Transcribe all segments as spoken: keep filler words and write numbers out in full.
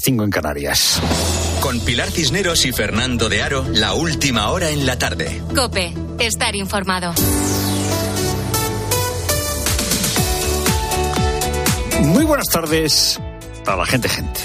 cinco en Canarias. Con Pilar Cisneros y Fernando de Aro, la última hora en la tarde. COPE, estar informado. Muy buenas tardes a la gente, gente.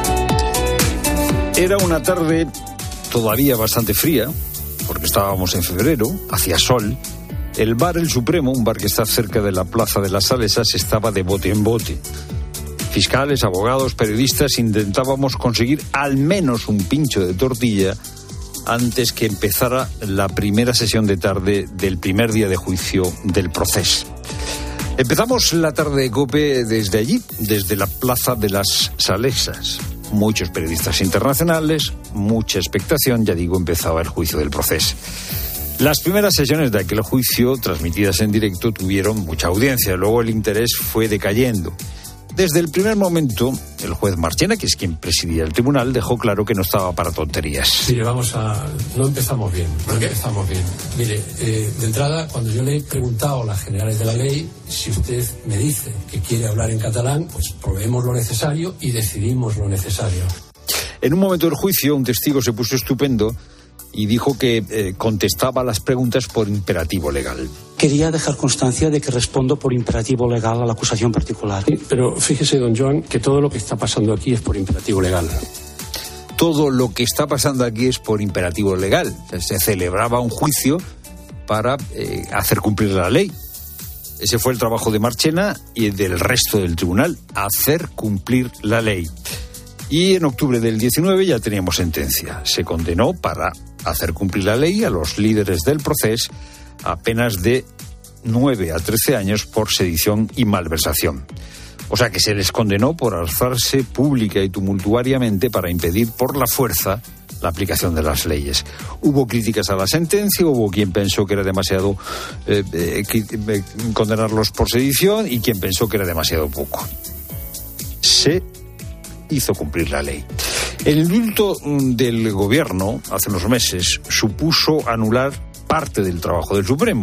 Era una tarde todavía bastante fría, porque estábamos en febrero, hacía sol. El bar El Supremo, un bar que está cerca de la Plaza de las Salesas, estaba de bote en bote. Fiscales, abogados, periodistas intentábamos conseguir al menos un pincho de tortilla antes que empezara la primera sesión de tarde del primer día de juicio del proceso. Empezamos la tarde de COPE desde allí, desde la Plaza de las Salesas. Muchos periodistas internacionales, mucha expectación, ya digo, empezaba el juicio del proceso. Las primeras sesiones de aquel juicio, transmitidas en directo, tuvieron mucha audiencia. Luego el interés fue decayendo. Desde el primer momento, el juez Marchena, que es quien presidía el tribunal, dejó claro que no estaba para tonterías. Sí, vamos a... No empezamos bien. No empezamos bien. Mire, eh, de entrada, cuando yo le he preguntado a las generales de la ley, si usted me dice que quiere hablar en catalán, pues proveemos lo necesario y decidimos lo necesario. En un momento del juicio, un testigo se puso estupendo y dijo que eh, contestaba las preguntas por imperativo legal. Quería dejar constancia de que respondo por imperativo legal a la acusación particular. Sí, pero fíjese, don Joan, que todo lo que está pasando aquí es por imperativo legal. Todo lo que está pasando aquí es por imperativo legal. Se celebraba un juicio para eh, hacer cumplir la ley. Ese fue el trabajo de Marchena y del resto del tribunal, hacer cumplir la ley. Y en octubre del diecinueve ya teníamos sentencia. Se condenó para hacer cumplir la ley a los líderes del proceso a penas de nueve a trece años por sedición y malversación. O sea que se les condenó por alzarse pública y tumultuariamente para impedir por la fuerza la aplicación de las leyes. Hubo críticas a la sentencia, hubo quien pensó que era demasiado eh, eh, condenarlos por sedición y quien pensó que era demasiado poco. Se hizo cumplir la ley. El indulto del gobierno, hace unos meses, supuso anular parte del trabajo del Supremo.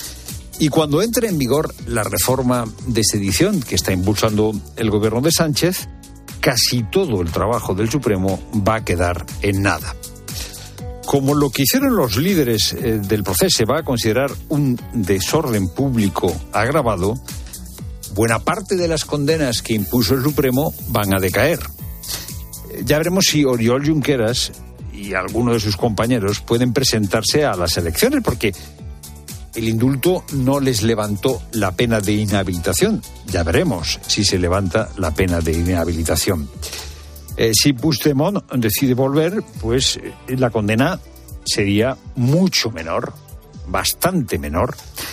Y cuando entre en vigor la reforma de sedición que está impulsando el gobierno de Sánchez, casi todo el trabajo del Supremo va a quedar en nada. Como lo que hicieron los líderes eh, del proceso se va a considerar un desorden público agravado, buena parte de las condenas que impuso el Supremo van a decaer. Ya veremos si Oriol Junqueras y alguno de sus compañeros pueden presentarse a las elecciones, porque el indulto no les levantó la pena de inhabilitación. Ya veremos si se levanta la pena de inhabilitación. Eh, si Puigdemont decide volver, pues eh, la condena sería mucho menor, bastante menor.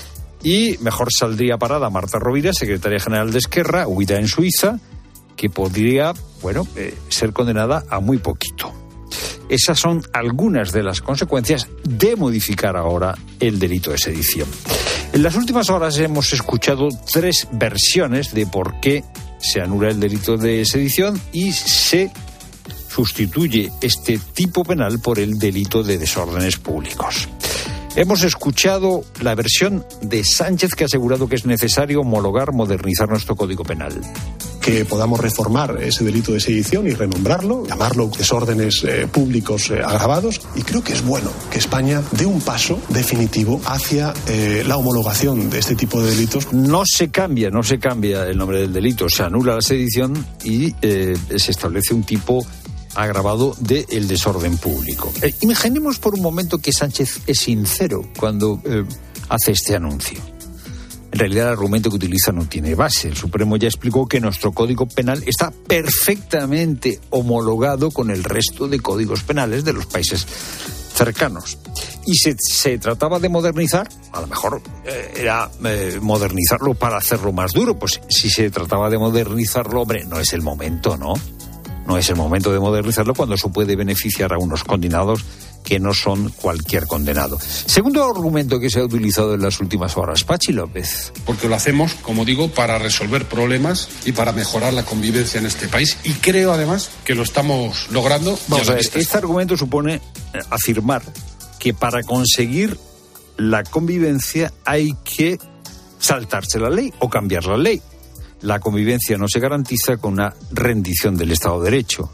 Y mejor saldría parada Marta Rovira, secretaria general de Esquerra, huida en Suiza, que podría, bueno, eh, ser condenada a muy poquito. Esas son algunas de las consecuencias de modificar ahora el delito de sedición. En las últimas horas hemos escuchado tres versiones de por qué se anula el delito de sedición y se sustituye este tipo penal por el delito de desórdenes públicos. Hemos escuchado la versión de Sánchez, que ha asegurado que es necesario homologar, modernizar nuestro Código Penal. Que podamos reformar ese delito de sedición y renombrarlo, llamarlo desórdenes eh, públicos eh, agravados. Y creo que es bueno que España dé un paso definitivo hacia eh, la homologación de este tipo de delitos. No se cambia, no se cambia el nombre del delito, se anula la sedición y eh, se establece un tipo agravado del desorden público. Eh, imaginemos por un momento que Sánchez es sincero cuando eh, hace este anuncio. En realidad el argumento que utiliza no tiene base. El Supremo ya explicó que nuestro Código Penal está perfectamente homologado con el resto de códigos penales de los países cercanos. Y se, se trataba de modernizar, a lo mejor eh, era eh, modernizarlo para hacerlo más duro. Pues si se trataba de modernizarlo, hombre, no es el momento, ¿no? No es el momento de modernizarlo cuando eso puede beneficiar a unos condenados que no son cualquier condenado. Segundo argumento que se ha utilizado en las últimas horas, Pachi López. Porque lo hacemos, como digo, para resolver problemas y para mejorar la convivencia en este país. Y creo, además, que lo estamos logrando. Vamos a ver, este argumento supone afirmar que para conseguir la convivencia hay que saltarse la ley o cambiar la ley. La convivencia no se garantiza con una rendición del Estado de Derecho.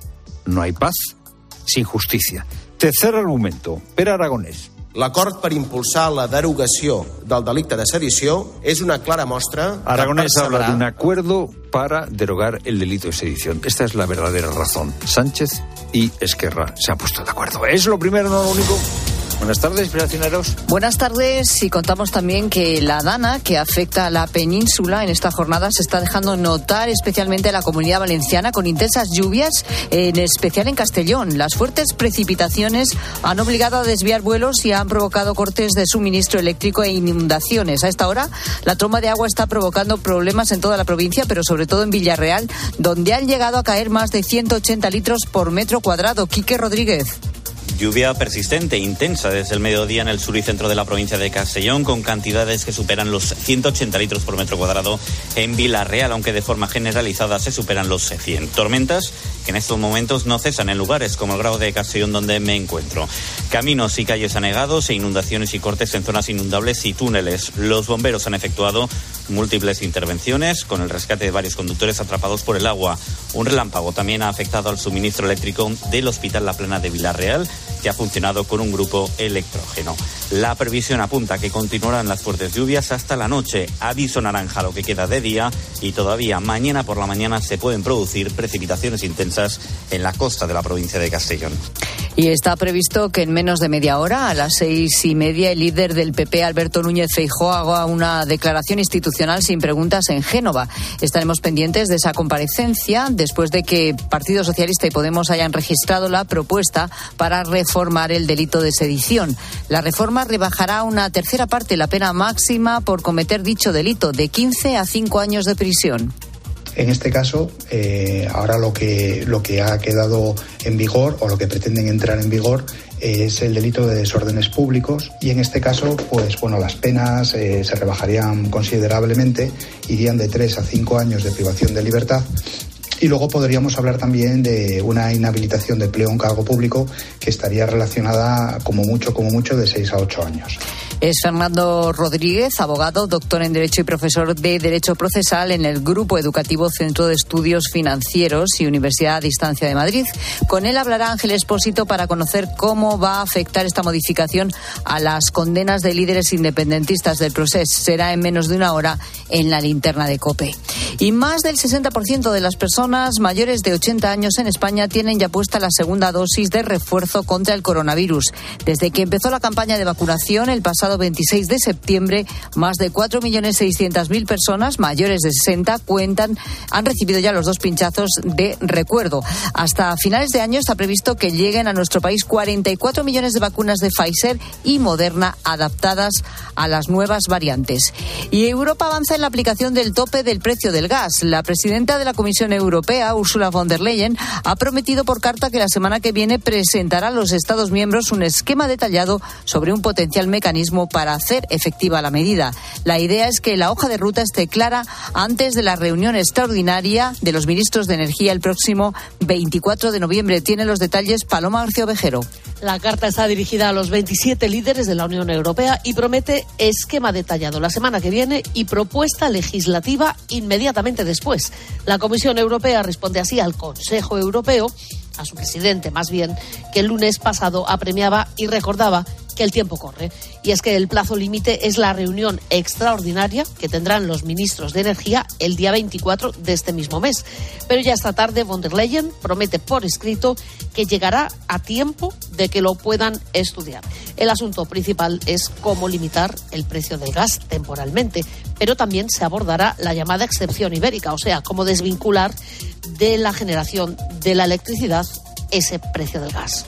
no hay paz sin justicia. Tercer argumento, Pere Aragonès. L'acord per impulsar la derogació del delicte de sedició es una clara muestra. Aragonès habla de un acuerdo para derogar el delito de sedición. Esta es la verdadera razón. Sánchez y Esquerra se han puesto de acuerdo. Es lo primero, no lo único. Buenas tardes, Piracineros. Buenas tardes, y contamos también que la dana que afecta a la península en esta jornada se está dejando notar especialmente en la Comunidad Valenciana, con intensas lluvias, en especial en Castellón. Las fuertes precipitaciones han obligado a desviar vuelos y han provocado cortes de suministro eléctrico e inundaciones. A esta hora, la tromba de agua está provocando problemas en toda la provincia, pero sobre todo en Villarreal, donde han llegado a caer más de ciento ochenta litros por metro cuadrado. Quique Rodríguez. Lluvia persistente e intensa desde el mediodía en el sur y centro de la provincia de Castellón, con cantidades que superan los ciento ochenta litros por metro cuadrado en Villarreal, aunque de forma generalizada se superan los cien. Tormentas que en estos momentos no cesan en lugares como el Grao de Castellón, donde me encuentro. Caminos y calles anegados e inundaciones y cortes en zonas inundables y túneles. Los bomberos han efectuado múltiples intervenciones con el rescate de varios conductores atrapados por el agua. Un relámpago también ha afectado al suministro eléctrico del Hospital La Plana de Villarreal, que ha funcionado con un grupo electrógeno. La previsión apunta que continuarán las fuertes lluvias hasta la noche. Aviso naranja lo que queda de día, y todavía mañana por la mañana se pueden producir precipitaciones intensas en la costa de la provincia de Castellón. Y está previsto que en menos de media hora, a las seis y media, el líder del P P, Alberto Núñez Feijóo, haga una declaración institucional sin preguntas en Génova. Estaremos pendientes de esa comparecencia después de que Partido Socialista y Podemos hayan registrado la propuesta para reformar el delito de sedición. La reforma rebajará una tercera parte la pena máxima por cometer dicho delito, de quince a cinco años de prisión. En este caso, eh, ahora lo que, lo que ha quedado en vigor, o lo que pretenden entrar en vigor, eh, es el delito de desórdenes públicos, y en este caso, pues bueno, las penas eh, se rebajarían considerablemente, irían de tres a cinco años de privación de libertad. Y luego podríamos hablar también de una inhabilitación de empleo en cargo público, que estaría relacionada como mucho, como mucho, de seis a ocho años. Es Fernando Rodríguez, abogado, doctor en Derecho y profesor de Derecho Procesal en el Grupo Educativo Centro de Estudios Financieros y Universidad a Distancia de Madrid. Con él hablará Ángel Expósito para conocer cómo va a afectar esta modificación a las condenas de líderes independentistas del Procés. Será en menos de una hora en la linterna de COPE. Y más del sesenta por ciento de las personas mayores de ochenta años en España tienen ya puesta la segunda dosis de refuerzo contra el coronavirus. Desde que empezó la campaña de vacunación el pasado veintiséis de septiembre, más de cuatro millones seiscientas mil personas mayores de sesenta cuentan, han recibido ya los dos pinchazos de recuerdo. Hasta finales de año está previsto que lleguen a nuestro país cuarenta y cuatro millones de vacunas de Pfizer y Moderna adaptadas a las nuevas variantes. Y Europa avanza en la aplicación del tope del precio del gas. La presidenta de la Comisión Europea, Ursula von der Leyen, ha prometido por carta que la semana que viene presentará a los Estados miembros un esquema detallado sobre un potencial mecanismo para hacer efectiva la medida. La idea es que la hoja de ruta esté clara antes de la reunión extraordinaria de los ministros de Energía el próximo veinticuatro de noviembre. Tiene los detalles Paloma García Ovejero. La carta está dirigida a los veintisiete líderes de la Unión Europea y promete esquema detallado la semana que viene y propuesta legislativa inmediatamente después. La Comisión Europea responde así al Consejo Europeo, a su presidente más bien, que el lunes pasado apremiaba y recordaba que el tiempo corre. Y es que el plazo límite es la reunión extraordinaria que tendrán los ministros de Energía el día veinticuatro de este mismo mes. Pero ya esta tarde von der Leyen promete por escrito que llegará a tiempo de que lo puedan estudiar. El asunto principal es cómo limitar el precio del gas temporalmente, pero también se abordará la llamada excepción ibérica, o sea, cómo desvincular de la generación de la electricidad ese precio del gas.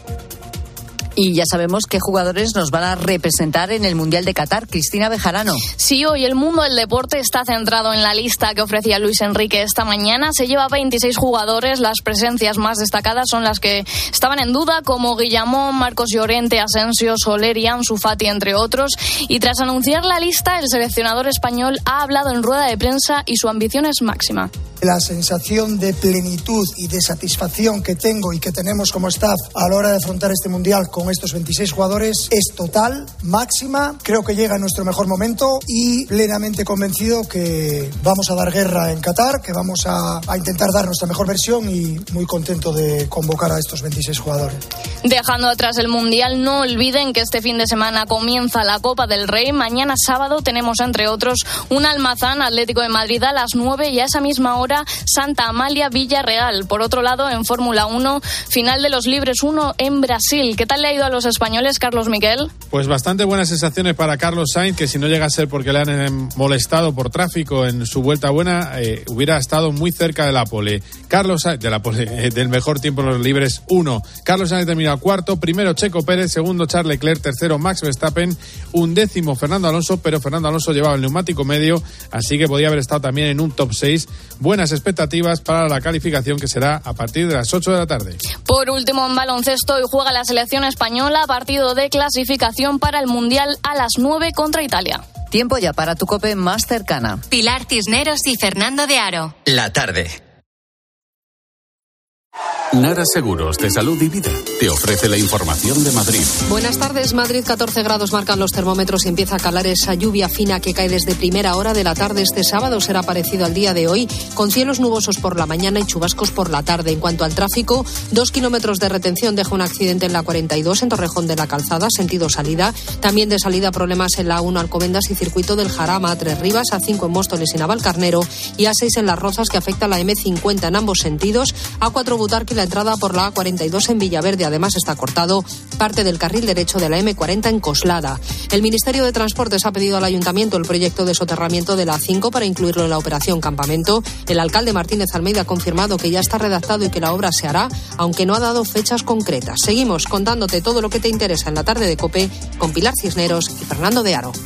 Y ya sabemos qué jugadores nos van a representar en el Mundial de Qatar. Cristina Bejarano. Sí, hoy el mundo del deporte está centrado en la lista que ofrecía Luis Enrique esta mañana. Se lleva veintiséis jugadores. Las presencias más destacadas son las que estaban en duda, como Guillamón, Marcos Llorente, Asensio, Soler y Ansu Fati, entre otros. Y tras anunciar la lista, el seleccionador español ha hablado en rueda de prensa y su ambición es máxima. La sensación de plenitud y de satisfacción que tengo y que tenemos como staff a la hora de afrontar este Mundial con estos veintiséis jugadores es total, máxima. Creo que llega en nuestro mejor momento y plenamente convencido que vamos a dar guerra en Qatar, que vamos a, a intentar dar nuestra mejor versión y muy contento de convocar a estos veintiséis jugadores. Dejando atrás el Mundial, no olviden que este fin de semana comienza la Copa del Rey. Mañana sábado tenemos, entre otros, un Almazán Atlético de Madrid a las nueve y a esa misma hora Santa Amalia Villarreal. Por otro lado, en Fórmula uno, final de los Libres uno en Brasil. ¿Qué tal le ha ido a los españoles, Carlos Miquel? Pues bastante buenas sensaciones para Carlos Sainz, que si no llega a ser porque le han molestado por tráfico en su vuelta buena, eh, hubiera estado muy cerca de la pole. Carlos Sainz, de la pole, eh, del mejor tiempo en los Libres uno. Carlos Sainz termina cuarto, primero Checo Pérez, segundo Charles Leclerc, tercero Max Verstappen, undécimo Fernando Alonso, pero Fernando Alonso llevaba el neumático medio, así que podía haber estado también en un top seis. Buenas expectativas para la calificación, que será a partir de las ocho de la tarde. Por último, en baloncesto, hoy juega la selección española, partido de clasificación para el Mundial a las nueve contra Italia. Tiempo ya para tu COPE más cercana. Pilar Cisneros y Fernando de Aro. La tarde. Nara Seguros de Salud y Vida te ofrece la información de Madrid. Buenas tardes. Madrid, catorce grados marcan los termómetros y empieza a calar esa lluvia fina que cae desde primera hora de la tarde. Este sábado será parecido al día de hoy, con cielos nubosos por la mañana y chubascos por la tarde. En cuanto al tráfico, dos kilómetros de retención deja un accidente en la cuarenta y dos en Torrejón de la Calzada, sentido salida. También de salida problemas en la uno Alcobendas y circuito del Jarama, a tres Rivas, a cinco en Móstoles y Navalcarnero y a seis en Las Rozas, que afecta a la eme cincuenta en ambos sentidos, a cuatro Butarque y la entrada por la A cuarenta y dos en Villaverde. Además está cortado parte del carril derecho de la eme cuarenta en Coslada. El Ministerio de Transportes ha pedido al Ayuntamiento el proyecto de soterramiento de la A cinco para incluirlo en la operación Campamento. El alcalde Martínez Almeida ha confirmado que ya está redactado y que la obra se hará, aunque no ha dado fechas concretas. Seguimos contándote todo lo que te interesa en la tarde de COPE con Pilar Cisneros y Fernando de Aro.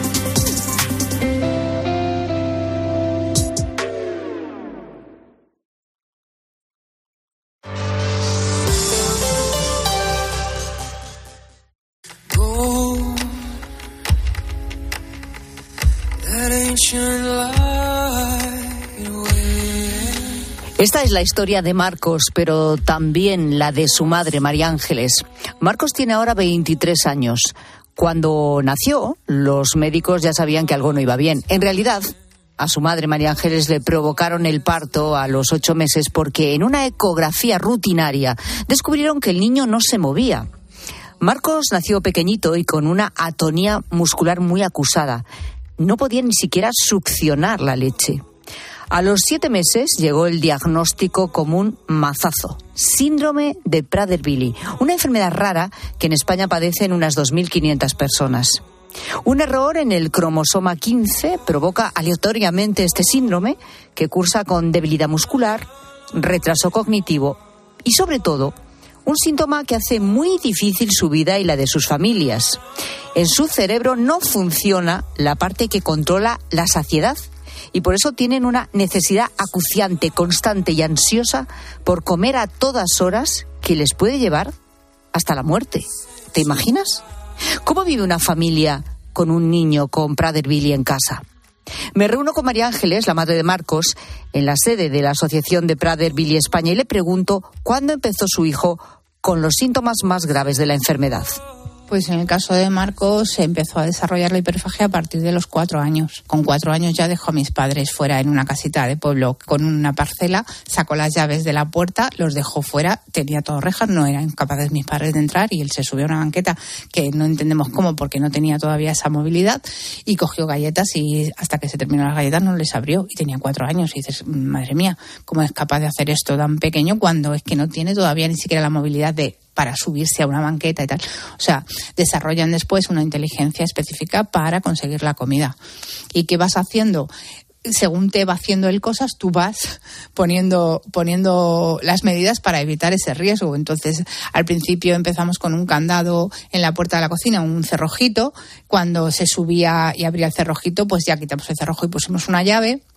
Esta es la historia de Marcos, pero también la de su madre, María Ángeles. Marcos tiene ahora veintitrés años. Cuando nació, los médicos ya sabían que algo no iba bien. En realidad, a su madre, María Ángeles, le provocaron el parto a los ocho meses porque en una ecografía rutinaria descubrieron que el niño no se movía. Marcos nació pequeñito y con una atonía muscular muy acusada. No podía ni siquiera succionar la leche. A los siete meses llegó el diagnóstico como un mazazo, síndrome de Prader-Willi, una enfermedad rara que en España padecen unas dos mil quinientas personas. Un error en el cromosoma quince provoca aleatoriamente este síndrome, que cursa con debilidad muscular, retraso cognitivo y, sobre todo, un síntoma que hace muy difícil su vida y la de sus familias. En su cerebro no funciona la parte que controla la saciedad y por eso tienen una necesidad acuciante, constante y ansiosa por comer a todas horas, que les puede llevar hasta la muerte. ¿Te imaginas? ¿Cómo vive una familia con un niño con Prader-Willi en casa? Me reúno con María Ángeles, la madre de Marcos, en la sede de la Asociación de Prader-Willi España y le pregunto cuándo empezó su hijo con los síntomas más graves de la enfermedad. Pues en el caso de Marcos se empezó a desarrollar la hiperfagia a partir de los cuatro años. Con cuatro años ya dejó a mis padres fuera en una casita de pueblo con una parcela, sacó las llaves de la puerta, los dejó fuera, tenía todo rejas, no eran capaces mis padres de entrar y él se subió a una banqueta que no entendemos cómo porque no tenía todavía esa movilidad y cogió galletas y hasta que se terminó las galletas no les abrió y tenía cuatro años y dices, madre mía, ¿cómo es capaz de hacer esto tan pequeño cuando es que no tiene todavía ni siquiera la movilidad de para subirse a una banqueta y tal? O sea, desarrollan después una inteligencia específica para conseguir la comida. ¿Y qué vas haciendo? Según te va haciendo él cosas, tú vas poniendo, poniendo las medidas para evitar ese riesgo. Entonces, al principio empezamos con un candado en la puerta de la cocina, un cerrojito. Cuando se subía y abría el cerrojito, pues ya quitamos el cerrojo y pusimos una llave.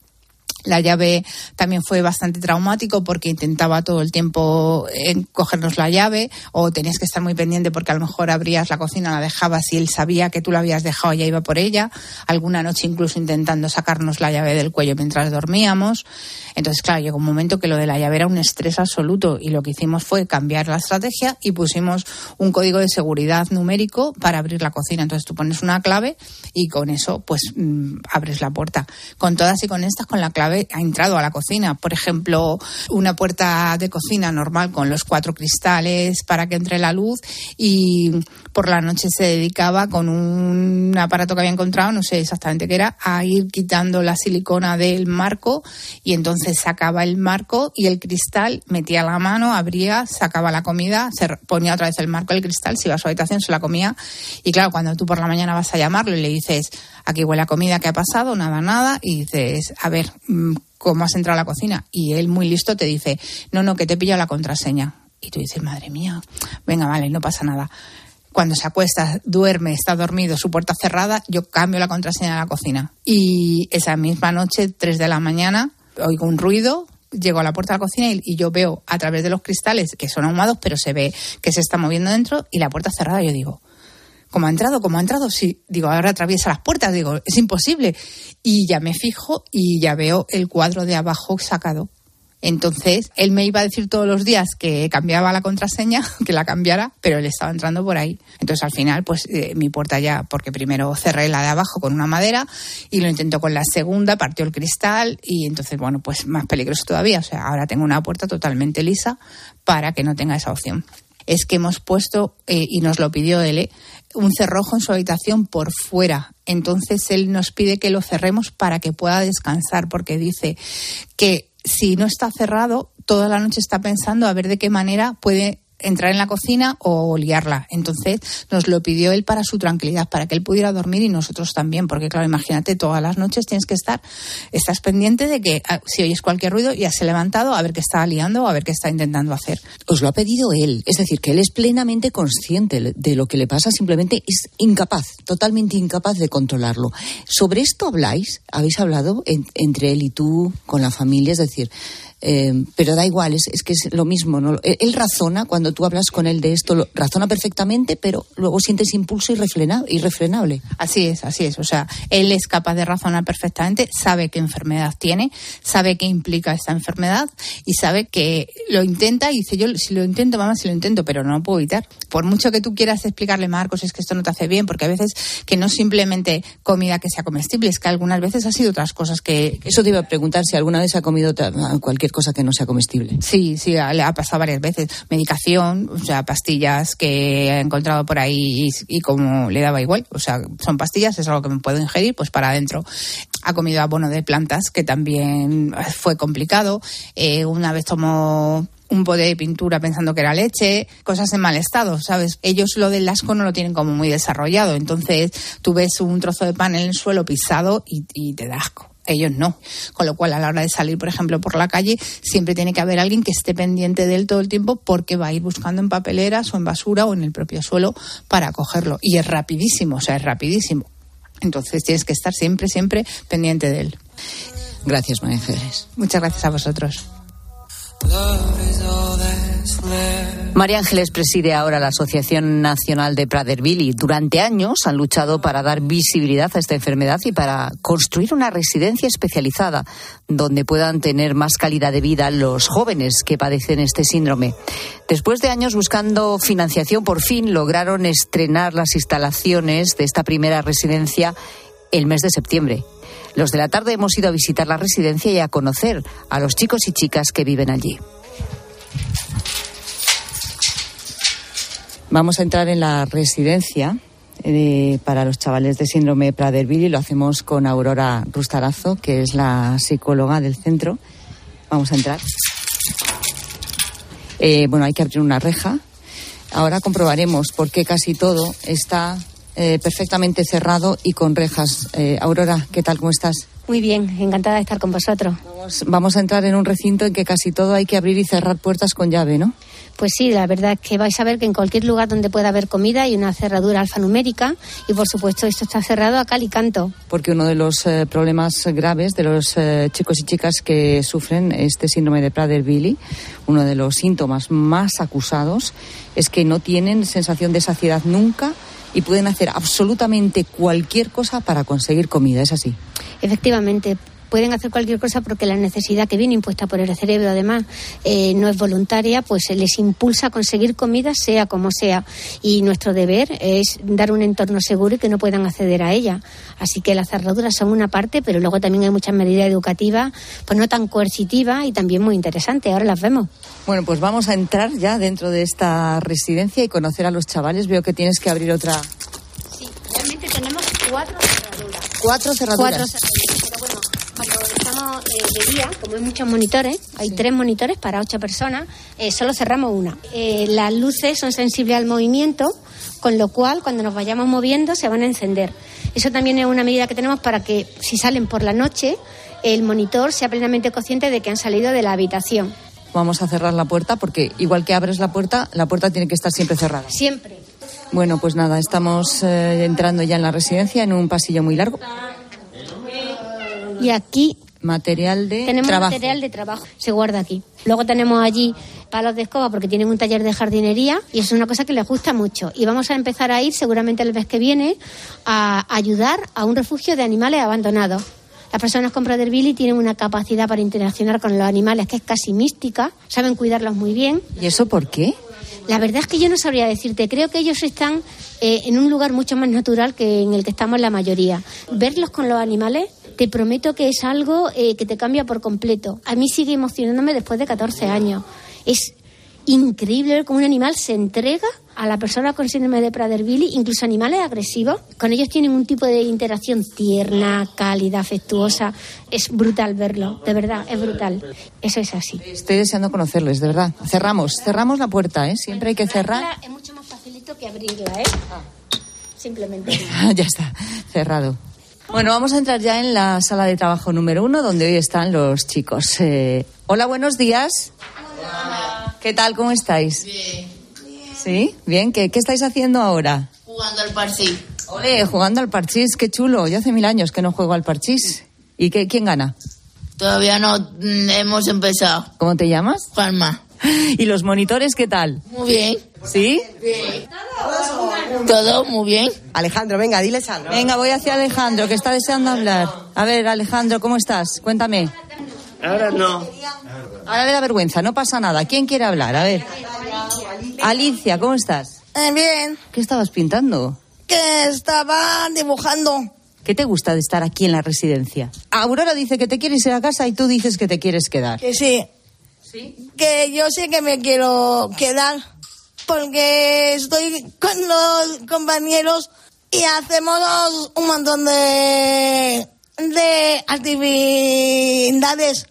La llave también fue bastante traumático porque intentaba todo el tiempo eh, cogernos la llave, o tenías que estar muy pendiente porque a lo mejor abrías la cocina, la dejabas y él sabía que tú la habías dejado y ya iba por ella. Alguna noche incluso intentando sacarnos la llave del cuello mientras dormíamos. Entonces, claro, llegó un momento que lo de la llave era un estrés absoluto y lo que hicimos fue cambiar la estrategia y pusimos un código de seguridad numérico para abrir la cocina. Entonces tú pones una clave y con eso pues mmm, abres la puerta. Con todas y con estas, con la clave ha entrado a la cocina. Por ejemplo, una puerta de cocina normal con los cuatro cristales para que entre la luz, y por la noche se dedicaba con un aparato que había encontrado, no sé exactamente qué era, a ir quitando la silicona del marco, y entonces sacaba el marco y el cristal, metía la mano, abría, sacaba la comida, se ponía otra vez el marco, el cristal, se iba a su habitación, se la comía. Y claro, cuando tú por la mañana vas a llamarlo y le dices, aquí huele a comida, ¿qué ha pasado? Nada, nada. Y dices, a ver, ¿cómo has entrado a la cocina? Y él, muy listo, te dice, no, no, que te he pillado la contraseña. Y tú dices, madre mía, venga, vale, no pasa nada. Cuando se acuesta, duerme, está dormido, su puerta cerrada, yo cambio la contraseña de la cocina. Y esa misma noche, tres de la mañana, oigo un ruido, llego a la puerta de la cocina y, y yo veo a través de los cristales, que son ahumados, pero se ve que se está moviendo dentro, y la puerta cerrada. Yo digo, ¿cómo ha entrado? ¿Cómo ha entrado? Sí, digo, ahora atraviesa las puertas, digo, es imposible. Y ya me fijo y ya veo el cuadro de abajo sacado. Entonces, él me iba a decir todos los días que cambiaba la contraseña, que la cambiara, pero él estaba entrando por ahí. Entonces, al final, pues eh, mi puerta ya, porque primero cerré la de abajo con una madera y lo intentó con la segunda, partió el cristal y entonces, bueno, pues más peligroso todavía. O sea, ahora tengo una puerta totalmente lisa para que no tenga esa opción. Es que hemos puesto, eh, y nos lo pidió él, eh, un cerrojo en su habitación por fuera. Entonces, él nos pide que lo cerremos para que pueda descansar, porque dice que si no está cerrado, toda la noche está pensando a ver de qué manera puede entrar en la cocina o liarla. Entonces nos lo pidió él para su tranquilidad, para que él pudiera dormir y nosotros también, porque claro, imagínate, todas las noches tienes que estar, estás pendiente de que si oyes cualquier ruido ya se ha levantado a ver qué está liando o a ver qué está intentando hacer. Os lo ha pedido él, es decir, que él es plenamente consciente de lo que le pasa, simplemente es incapaz, totalmente incapaz de controlarlo. ¿Sobre esto habláis? ¿Habéis hablado en, entre él y tú con la familia? Es decir, Eh, pero da igual, es, es que es lo mismo, ¿no? Él, él razona, cuando tú hablas con él de esto, lo, razona perfectamente, pero luego sientes impulso irrefrena, irrefrenable. Así es, así es. O sea, él es capaz de razonar perfectamente, sabe qué enfermedad tiene, sabe qué implica esta enfermedad y sabe que lo intenta y dice, yo si lo intento, mamá, si lo intento, pero no lo puedo evitar. Por mucho que tú quieras explicarle, Marcos, es que esto no te hace bien, porque a veces que no simplemente comida que sea comestible, es que algunas veces ha sido otras cosas que... Eso te iba a preguntar, si alguna vez ha comido cualquier cosa que no sea comestible. Sí, sí, le ha pasado varias veces. Medicación, o sea, pastillas que ha encontrado por ahí y, y como le daba igual, o sea, son pastillas, es algo que me puedo ingerir, pues para adentro. Ha comido abono de plantas, que también fue complicado. Eh, una vez tomó un bote de pintura pensando que era leche, cosas en mal estado, ¿sabes? Ellos lo del asco no lo tienen como muy desarrollado, entonces tú ves un trozo de pan en el suelo pisado y, y te da asco. Ellos no. Con lo cual, a la hora de salir, por ejemplo, por la calle, siempre tiene que haber alguien que esté pendiente de él todo el tiempo, porque va a ir buscando en papeleras o en basura o en el propio suelo para cogerlo. Y es rapidísimo, o sea, es rapidísimo. Entonces tienes que estar siempre, siempre pendiente de él. Gracias, María Ángeles. Muchas gracias a vosotros. María Ángeles preside ahora la Asociación Nacional de Prader-Willi. Durante años han luchado para dar visibilidad a esta enfermedad y para construir una residencia especializada donde puedan tener más calidad de vida los jóvenes que padecen este síndrome. Después de años buscando financiación, por fin lograron estrenar las instalaciones de esta primera residencia el mes de septiembre. Los de la tarde hemos ido a visitar la residencia y a conocer a los chicos y chicas que viven allí. Vamos a entrar en la residencia eh, para los chavales de síndrome Prader-Willi. Lo hacemos con Aurora Rustarazo, que es la psicóloga del centro. Vamos a entrar. Eh, bueno, hay que abrir una reja. Ahora comprobaremos por qué casi todo está eh, perfectamente cerrado y con rejas. Eh, Aurora, ¿qué tal? ¿Cómo estás? Muy bien, encantada de estar con vosotros. Vamos, vamos a entrar en un recinto en que casi todo hay que abrir y cerrar puertas con llave, ¿no? Pues sí, la verdad es que vais a ver que en cualquier lugar donde pueda haber comida hay una cerradura alfanumérica y por supuesto esto está cerrado a cal y canto. Porque uno de los eh, problemas graves de los eh, chicos y chicas que sufren este síndrome de Prader-Willi, uno de los síntomas más acusados, es que no tienen sensación de saciedad nunca y pueden hacer absolutamente cualquier cosa para conseguir comida, ¿es así? Efectivamente. Pueden hacer cualquier cosa porque la necesidad que viene impuesta por el cerebro, además, eh, no es voluntaria, pues les impulsa a conseguir comida sea como sea. Y nuestro deber es dar un entorno seguro y que no puedan acceder a ella. Así que las cerraduras son una parte, pero luego también hay muchas medidas educativas, pues no tan coercitivas y también muy interesantes. Ahora las vemos. Bueno, pues vamos a entrar ya dentro de esta residencia y conocer a los chavales. Veo que tienes que abrir otra. Sí, realmente tenemos cuatro cerraduras. ¿Cuatro cerraduras? Cuatro cerraduras, pero bueno. Cuando estamos eh, de día, como hay muchos monitores, hay sí. tres monitores para ocho personas, eh, solo cerramos una. Eh, las luces son sensibles al movimiento, con lo cual cuando nos vayamos moviendo se van a encender. Eso también es una medida que tenemos para que si salen por la noche, el monitor sea plenamente consciente de que han salido de la habitación. Vamos a cerrar la puerta porque igual que abres la puerta, la puerta tiene que estar siempre cerrada. Siempre. Bueno, pues nada, estamos eh, entrando ya en la residencia en un pasillo muy largo. Y aquí material de tenemos trabajo. material de trabajo, se guarda aquí. Luego tenemos allí palos de escoba porque tienen un taller de jardinería y es una cosa que les gusta mucho. Y vamos a empezar a ir seguramente el mes que viene a ayudar a un refugio de animales abandonados. Las personas con Prader-Willi tienen una capacidad para interaccionar con los animales que es casi mística, saben cuidarlos muy bien. ¿Y eso por qué? La verdad es que yo no sabría decirte, creo que ellos están eh, en un lugar mucho más natural que en el que estamos la mayoría. Verlos con los animales, te prometo que es algo eh, que te cambia por completo. A mí sigue emocionándome después de catorce años. Es increíble ver cómo un animal se entrega a la persona con síndrome de Prader-Willi, incluso animales agresivos. Con ellos tienen un tipo de interacción tierna, cálida, afectuosa. Es brutal verlo, de verdad, es brutal. Eso es así. Estoy deseando conocerles, de verdad. Cerramos, cerramos la puerta, ¿eh? Siempre hay que cerrar. Es mucho más facilito que abrirla, ¿eh? Simplemente. Ya está, cerrado. Bueno, vamos a entrar ya en la sala de trabajo número uno, donde hoy están los chicos. Eh, hola, buenos días. Hola. ¿Qué tal? ¿Cómo estáis? Bien. ¿Sí? Bien. ¿Qué, qué estáis haciendo ahora? Jugando al parchís. Ole, jugando al parchís. Qué chulo. Yo hace mil años que no juego al parchís. ¿Y qué, quién gana? Todavía no mm, hemos empezado. ¿Cómo te llamas? Juanma. ¿Y los monitores qué tal? Muy bien. ¿Sí? Bien. Todo muy bien. Alejandro, venga, diles algo. Venga, voy hacia Alejandro, que está deseando hablar. A ver, Alejandro, ¿cómo estás? Cuéntame. Ahora no. Ahora le da vergüenza, no pasa nada. ¿Quién quiere hablar? A ver. Alicia, ¿cómo estás? Eh, bien. ¿Qué estabas pintando? Que estaba dibujando. ¿Qué te gusta de estar aquí en la residencia? Aurora dice que te quieres ir a casa y tú dices que te quieres quedar. Que sí. ¿Sí? Que yo sé que me quiero quedar porque estoy con los compañeros y hacemos un montón de, de actividades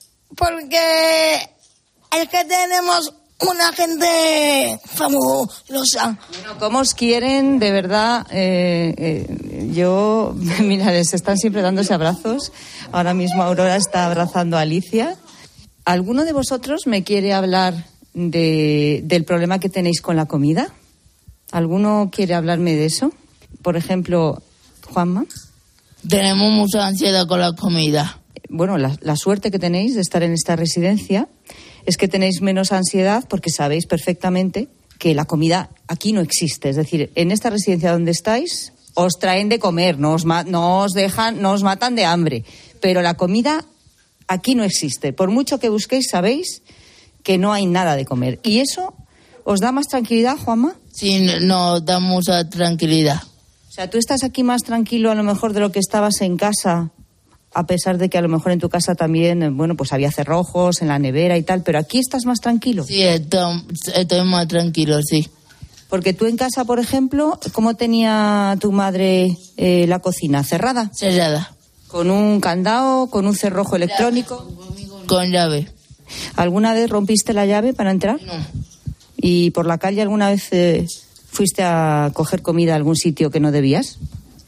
porque es que tenemos una gente fabulosa. Bueno, ¿cómo os quieren? De verdad, eh, eh, yo, mira, les están siempre dándose abrazos. Ahora mismo Aurora está abrazando a Alicia. ¿Alguno de vosotros me quiere hablar de, del problema que tenéis con la comida? ¿Alguno quiere hablarme de eso? Por ejemplo, Juanma. Tenemos mucha ansiedad con la comida. Bueno, la, la suerte que tenéis de estar en esta residencia es que tenéis menos ansiedad porque sabéis perfectamente que la comida aquí no existe. Es decir, en esta residencia donde estáis os traen de comer, no os, ma- no os dejan, no os matan de hambre, pero la comida aquí no existe. Por mucho que busquéis, sabéis que no hay nada de comer. ¿Y eso os da más tranquilidad, Juanma? Sí, nos da mucha tranquilidad. O sea, tú estás aquí más tranquilo a lo mejor de lo que estabas en casa, a pesar de que a lo mejor en tu casa también, bueno, pues había cerrojos en la nevera y tal, pero aquí estás más tranquilo. Sí, estoy, estoy más tranquilo, sí. Porque tú en casa, por ejemplo, ¿cómo tenía tu madre eh, la cocina? ¿Cerrada? Cerrada. ¿Con un candado, con un cerrojo electrónico? Con llave. ¿Alguna vez rompiste la llave para entrar? No. ¿Y por la calle alguna vez eh, fuiste a coger comida a algún sitio que no debías?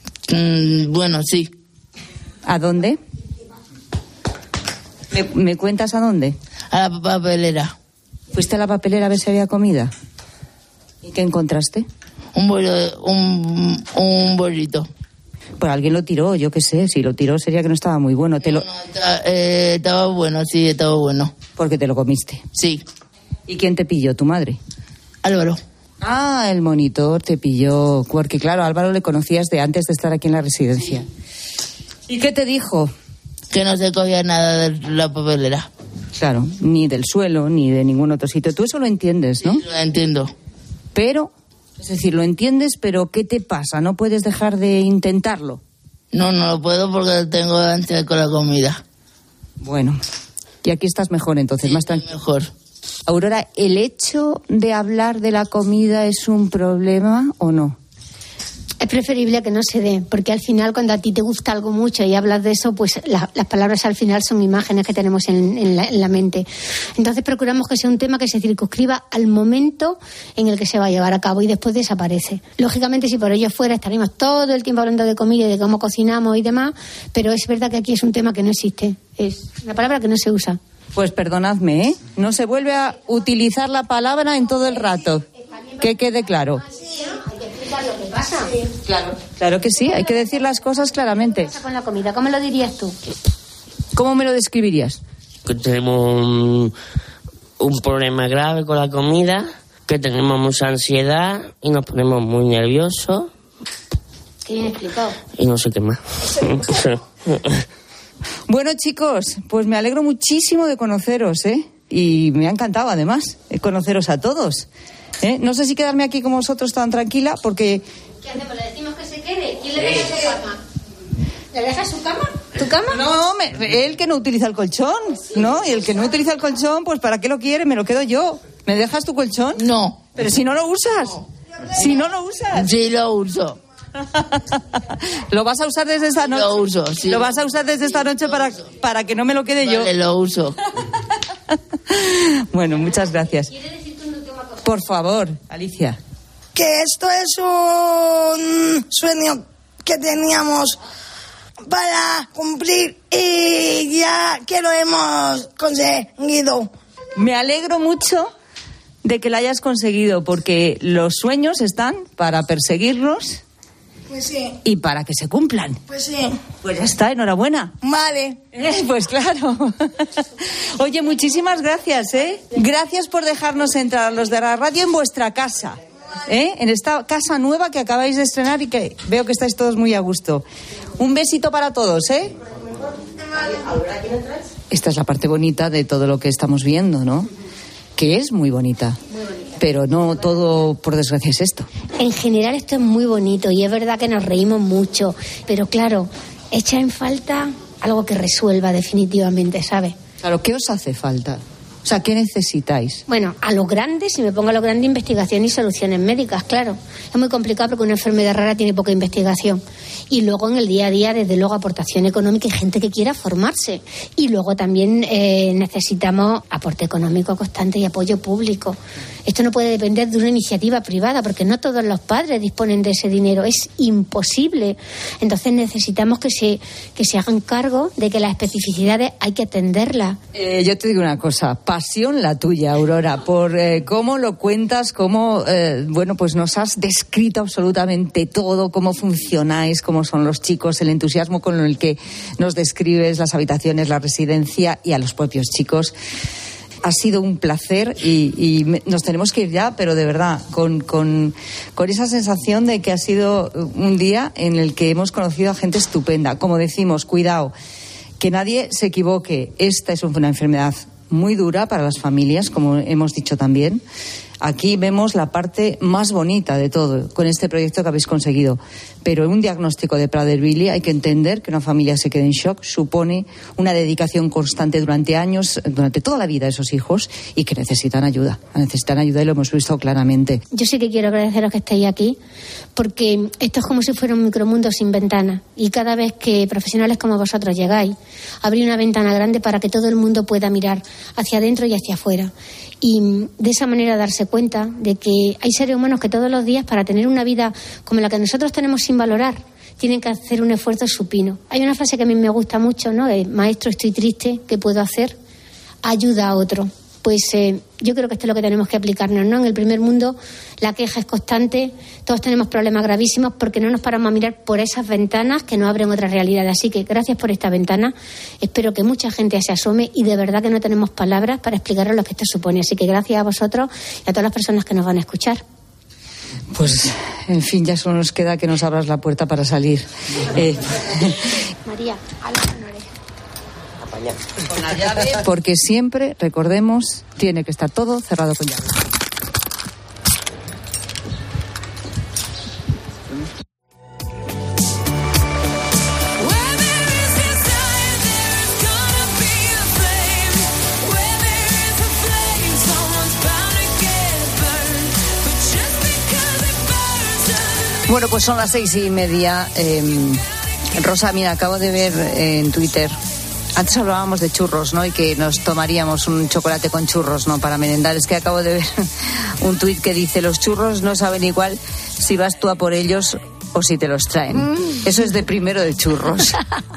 Mm, bueno, sí. ¿A dónde? ¿Me, ¿Me cuentas a dónde? A la papelera. ¿Fuiste a la papelera a ver si había comida? ¿Y qué encontraste? Un bollo, un, un bolito. Pues alguien lo tiró, yo qué sé. Si lo tiró sería que no estaba muy bueno. Te lo... No, está, eh, estaba bueno, sí, estaba bueno. Porque te lo comiste. Sí. ¿Y quién te pilló? ¿Tu madre? Álvaro. Ah, el monitor te pilló. Porque claro, Álvaro le conocías de antes de estar aquí en la residencia. Sí. ¿Y qué te dijo? Que no se cogía nada de la papelera. Claro, ni del suelo, ni de ningún otro sitio. Tú eso lo entiendes, ¿no? Sí, lo entiendo. Pero, es decir, lo entiendes, pero ¿qué te pasa? ¿No puedes dejar de intentarlo? No, no lo puedo porque tengo ansia con la comida. Bueno, y aquí estás mejor entonces, sí, más tranquilo. Mejor. Aurora, ¿el hecho de hablar de la comida es un problema o no? Es preferible que no se dé, porque al final cuando a ti te gusta algo mucho y hablas de eso, pues la, las palabras al final son imágenes que tenemos en, en, la, en la mente. Entonces procuramos que sea un tema que se circunscriba al momento en el que se va a llevar a cabo y después desaparece. Lógicamente, si por ello fuera, estaríamos todo el tiempo hablando de comida y de cómo cocinamos y demás, pero es verdad que aquí es un tema que no existe. Es una palabra que no se usa. Pues perdonadme, ¿eh? No se vuelve a utilizar la palabra en todo el rato. Que quede claro. Lo que pasa. Claro, claro que sí, hay que decir las cosas claramente. ¿Qué pasa con la comida? ¿Cómo lo dirías tú? ¿Cómo me lo describirías? Que tenemos un, un problema grave con la comida, que tenemos mucha ansiedad y nos ponemos muy nerviosos. Qué bien explicado. Y no sé qué más. Bueno, chicos, pues me alegro muchísimo de conoceros, ¿eh? Y me ha encantado, además, conoceros a todos. ¿Eh? No sé si quedarme aquí con vosotros tan tranquila, porque... ¿Qué hacemos? ¿Le decimos que se quede? ¿Quién le deja su cama? ¿Le dejas su cama? ¿Tu cama? No, me, él que no utiliza el colchón, ¿no? Y el que no utiliza el colchón, pues ¿para qué lo quiere? Me lo quedo yo. ¿Me dejas tu colchón? No. Pero si no lo usas. Si no lo usas. Sí, lo uso. ¿Lo vas a usar desde esta noche? Lo uso, sí. ¿Lo vas a usar desde esta noche para, para que no me lo quede vale, yo? Vale, lo uso. Bueno, muchas gracias. Por favor, Alicia. Que esto es un sueño que teníamos para cumplir y ya que lo hemos conseguido. Me alegro mucho de que lo hayas conseguido, porque los sueños están para perseguirlos. Pues sí. Y para que se cumplan. Pues sí. Pues ya está, enhorabuena. Vale. Eh, pues claro. Oye, muchísimas gracias, ¿eh? Gracias por dejarnos entrar a los de la radio en vuestra casa, ¿eh? En esta casa nueva que acabáis de estrenar y que veo que estáis todos muy a gusto. Un besito para todos, ¿eh? Esta es la parte bonita de todo lo que estamos viendo, ¿no? Que es muy bonita. Muy bonita. Pero no todo, por desgracia, es esto. En general esto es muy bonito y es verdad que nos reímos mucho, pero claro, echa en falta algo que resuelva definitivamente, ¿sabes? Claro, ¿qué os hace falta? O sea, ¿qué necesitáis? Bueno, a lo grande, si me pongo a lo grande, investigación y soluciones médicas, claro. Es muy complicado porque una enfermedad rara tiene poca investigación. Y luego en el día a día, desde luego, aportación económica y gente que quiera formarse. Y luego también eh, necesitamos aporte económico constante y apoyo público. Esto no puede depender de una iniciativa privada porque no todos los padres disponen de ese dinero. Es imposible. Entonces necesitamos que se, que se hagan cargo de que las especificidades hay que atenderlas. Eh, yo te digo una cosa, pasión la tuya, Aurora, por eh, cómo lo cuentas, cómo, eh, bueno, pues nos has descrito absolutamente todo, cómo funcionáis, cómo son los chicos, el entusiasmo con el que nos describes las habitaciones, la residencia y a los propios chicos. Ha sido un placer y, y nos tenemos que ir ya, pero de verdad, con, con, con esa sensación de que ha sido un día en el que hemos conocido a gente estupenda. Como decimos, cuidado, que nadie se equivoque. Esta es una enfermedad muy dura para las familias, como hemos dicho también. Aquí vemos la parte más bonita de todo con este proyecto que habéis conseguido. Pero en un diagnóstico de Prader-Willi hay que entender que una familia se quede en shock supone una dedicación constante durante años, durante toda la vida de esos hijos, y que necesitan ayuda. Necesitan ayuda y lo hemos visto claramente. Yo sí que quiero agradeceros que estéis aquí, porque esto es como si fuera un micromundo sin ventana. Y cada vez que profesionales como vosotros llegáis, abrir una ventana grande para que todo el mundo pueda mirar hacia adentro y hacia afuera. Y de esa manera darse cuenta de que hay seres humanos que todos los días, para tener una vida como la que nosotros tenemos sin valorar, tienen que hacer un esfuerzo supino. Hay una frase que a mí me gusta mucho, ¿no? De, maestro, estoy triste, ¿qué puedo hacer? Ayuda a otro. pues eh, yo creo que esto es lo que tenemos que aplicarnos, ¿no? En el primer mundo la queja es constante, todos tenemos problemas gravísimos porque no nos paramos a mirar por esas ventanas que nos abren otra realidad. Así que gracias por esta ventana, espero que mucha gente se asome y de verdad que no tenemos palabras para explicaros lo que esto supone. Así que gracias a vosotros y a todas las personas que nos van a escuchar. Pues, en fin, ya solo nos queda que nos abras la puerta para salir. Eh, María, a los honores. Con la llave. Porque siempre, recordemos, tiene que estar todo cerrado con llave. Bueno, pues son las seis y media. Eh, Rosa, mira, acabo de ver en Twitter. Antes hablábamos de churros, ¿no? Y que nos tomaríamos un chocolate con churros, ¿no? Para merendar. Es que acabo de ver un tuit que dice: los churros no saben igual si vas tú a por ellos o si te los traen. Mm. Eso es de primero de churros.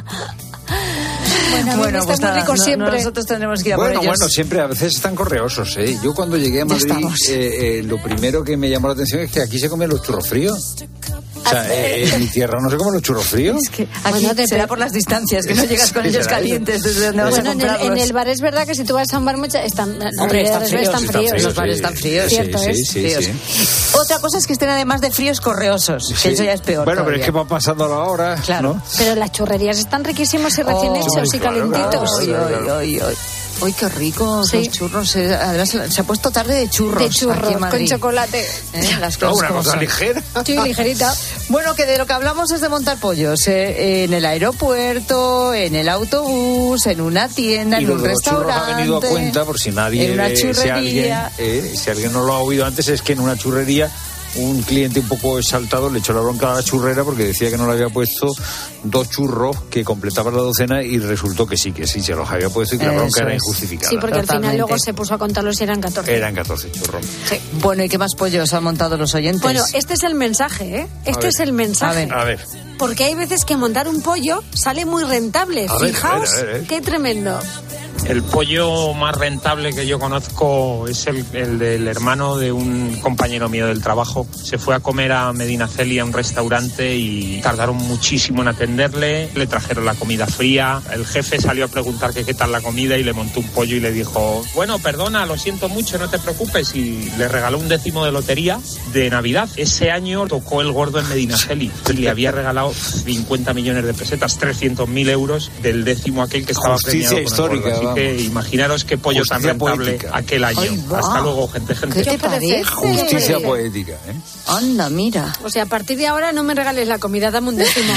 Bueno, bueno pues muy nada, rico no, siempre. nosotros tendremos que ir a bueno, por ellos. Bueno, siempre a veces están correosos, ¿eh? Yo cuando llegué a Madrid, eh, eh, lo primero que me llamó la atención es que aquí se comen los churros fríos. O sea, eh, en mi tierra no se comen los churros fríos. Es que aquí bueno, será por las distancias, que no llegas con ellos calientes desde donde vas bueno, a comprarlos. En el, en el bar es verdad que si tú vas a un bar, mucha, están, Hombre, están fríos, están están fríos. fríos. Los bares están fríos. Sí, Cierto sí, es. Sí, sí, fríos. Sí. Otra cosa es que estén además de fríos correosos, Sí. que eso ya es peor. Bueno, todavía. pero es que va pasando la hora, claro. ¿no? Pero las churrerías están riquísimos y recién oh, hechos y claro, calentitos. Claro, claro, claro. Oy, oy, oy. Uy, qué rico, sí. Los churros. Eh, además, se ha puesto tarde de churros. De churros, con chocolate. ¿Eh? Las no, cosas una cosa ligera. Sí, ligerita. Bueno, que de lo que hablamos es de montar pollos. Eh, en el aeropuerto, en el autobús, en una tienda, y en un los restaurante. Churros ha venido a cuenta, por si nadie, en una eh, si, alguien, churrería. eh, si alguien no lo ha oído antes, es que en una churrería un cliente un poco exaltado le echó la bronca a la churrera porque decía que no le había puesto dos churros que completaban la docena y resultó que sí, que sí, se los había puesto y que la bronca Eso era es. injustificada. Sí, porque Totalmente. al final luego se puso a contarlos y eran catorce. Eran catorce churros. Sí. Bueno, ¿y qué más pollos han montado los oyentes? Bueno, este es el mensaje, ¿eh? Este es el mensaje. A ver. A ver. Porque hay veces que montar un pollo sale muy rentable. A ver, Fijaos, a ver, a ver, a ver. qué tremendo. El pollo más rentable que yo conozco es el, el del hermano de un compañero mío del trabajo. Se fue a comer a Medinaceli a un restaurante y tardaron muchísimo en atenderle. Le trajeron la comida fría. El jefe salió a preguntar que qué tal la comida y le montó un pollo y le dijo: bueno, perdona, lo siento mucho, no te preocupes. Y le regaló un décimo de lotería de Navidad. Ese año tocó el gordo en Medinaceli y le había regalado cincuenta millones de pesetas, trescientos mil euros del décimo aquel que estaba Justicia premiado con el histórica, gordo. Así que imaginaros qué pollo Justicia tan rentable poética. aquel año. Ay, Hasta luego, gente, gente. ¿Qué te parece? Justicia poética, ¿eh? Anda, mira. O sea, a partir de ahora no me regales la comida, dame un décimo.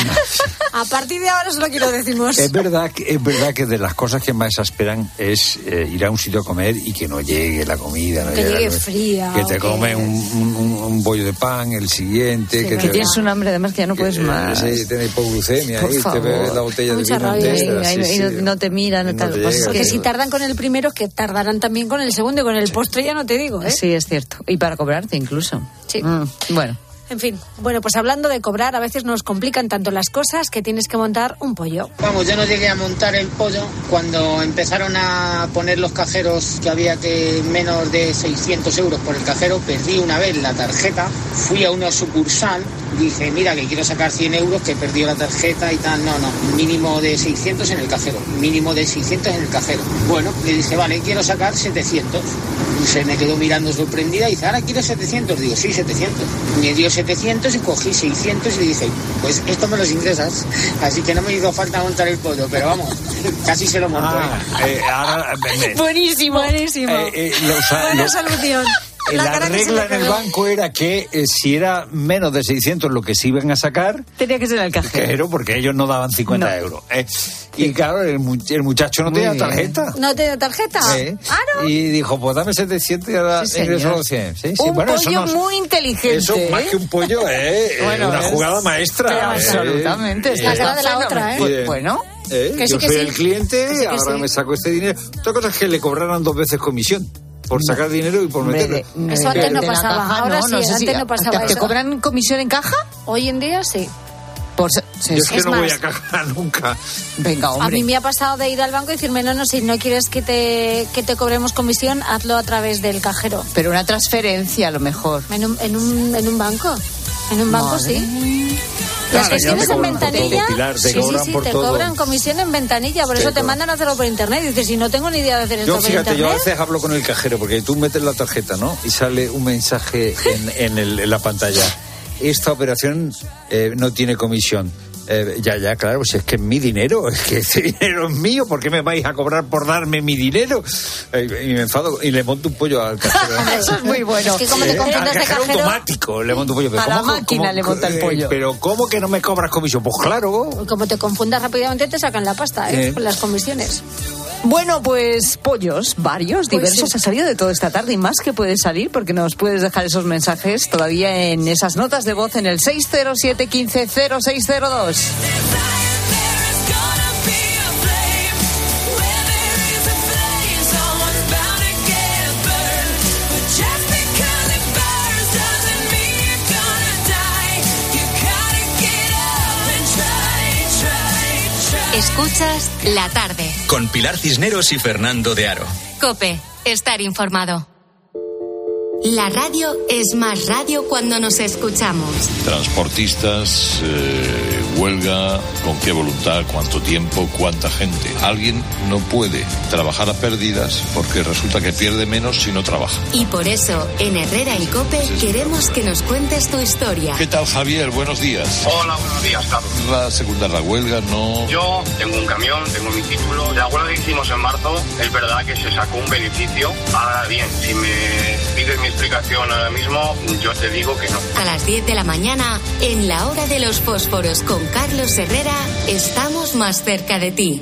A partir de ahora solo quiero decimos. Es verdad, que, es verdad que de las cosas que más exasperan es eh, ir a un sitio a comer y que no llegue la comida. No Que llegue llegue la- fría. Que te o come que- un, un, un- un bollo de pan, el siguiente. Sí, que verdad. te, Que tienes un hambre además que ya no puedes eh, más. Sí, tienes hipoglucemia Por ahí, te bebes favor. la botella de Mucha vino rabia. entera. Ay, sí, y sí. no, no te miran, No no tal. te Pues llega, es Porque que- si tardan con el primero, que tardarán también con el segundo y con el postre, ya no te digo, ¿eh? Sí, es cierto. Y para cobrarte incluso. Sí. Mm, bueno. En fin, bueno, pues hablando de cobrar, a veces nos complican tanto las cosas que tienes que montar un pollo. Vamos, yo no llegué a montar el pollo cuando empezaron a poner los cajeros que había que menos de seiscientos euros por el cajero. Perdí una vez la tarjeta, fui a una sucursal, dije, mira que quiero sacar cien euros, que he perdido la tarjeta y tal. No, no, mínimo de seiscientos en el cajero, mínimo de seiscientos en el cajero. Bueno, le dije, vale, quiero sacar setecientos. Y se me quedó mirando sorprendida y dice, ahora quiero setecientos. Digo, sí, setecientos. Me dio setecientos y cogí seiscientos y le dije, pues esto me los ingresas. Así que no me hizo falta montar el pollo, pero vamos, casi se lo monto. Ah, ¿eh? eh, ahora, me- me- Buenísimo, buenísimo. eh, eh, los- Buena los- solución. Eh, La, cara que se regla le en el pegó. banco era que eh, si era menos de seiscientos lo que se iban a sacar, Tenía que ser el cajero. cajero, porque ellos no daban cincuenta No. euros. eh. Y claro, el, mu- el muchacho no Muy tenía bien. tarjeta. ¿No te dio tarjeta? Eh, Claro. Y dijo, pues dame setecientos y ahora Sí, ingreso señor. los cien. Sí, sí, Un bueno, eso pollo no- muy inteligente. Eso, más ¿eh? que un pollo, eh, eh, Bueno, una es- jugada maestra. eh. Absolutamente. Eh, está La cara de la fenomenal. otra, ¿eh? Pues, Bien. bueno. Eh, Que sí, yo que soy sí. el cliente, Que sí, que ahora sí. me saco este dinero. Otra cosa es que le cobraran dos veces comisión por sacar dinero y por Hombre, meterlo. de- Eso antes no de la pasaba, caja, ahora sí, sé antes si- no pasaba ¿Te eso. cobran comisión en caja? Hoy en día sí. Por se- Yo es que es no más, voy a cagar nunca. Venga, hombre. A mí me ha pasado de ir al banco y decirme, no, no, si no quieres que te, que te cobremos comisión, hazlo a través del cajero. Pero una transferencia a lo mejor. En un, en un, en un banco. En un banco, Madre. sí. Claro, Las ya te gestiones en cobran por ventanilla, todo, Pilar, te sí, sí, cobran sí, por te todo. cobran comisión en ventanilla, por Te eso te cobran. mandan a hacerlo por internet. Y dices, si no tengo ni idea de hacer esto Yo, por fíjate, yo a internet. veces hablo con el cajero porque tú metes la tarjeta, ¿no? Y sale un mensaje en, en, el- en la pantalla. Esta operación eh, no tiene comisión. Eh, ya, ya, claro, pues es que es mi dinero, es que ese dinero es mío, ¿por qué me vais a cobrar por darme mi dinero? Eh, y me enfado y le monto un pollo al cajero. Eso es muy bueno. Es que como te Eh, confundes al de cajero cajero, automático le monto un pollo. Pero A la ¿cómo- máquina cómo- le monta el eh, pollo. Pero ¿cómo que no me cobras comisión? Pues claro. como te confundas rápidamente, te sacan la pasta, ¿eh? Eh. Con las comisiones. Bueno, pues pollos, varios, Pues diversos, sí. ha salido de toda esta tarde y más que puede salir porque nos puedes dejar esos mensajes todavía en esas notas de voz en el seis cero siete, uno cinco, cero seis cero dos. Escuchas La Tarde. Con Pilar Cisneros y Fernando de Aro. COPE. Estar informado. La radio es más radio cuando nos escuchamos. Transportistas, eh, huelga, con qué voluntad, cuánto tiempo, cuánta gente. Alguien no puede trabajar a pérdidas porque resulta que pierde menos si no trabaja. Y por eso, en Herrera y COPE, queremos que nos cuentes tu historia. ¿Qué tal, Javier? Buenos días. Hola, buenos días, Carlos. Va a secundar la huelga, no. Yo tengo un camión, tengo mi título. La huelga que hicimos en marzo, es verdad que se sacó un beneficio. Ahora bien, si me pides mi explicación ahora mismo, yo te digo que no. A las diez de la mañana, en la hora de los fósforos con Carlos Herrera, estamos más cerca de ti.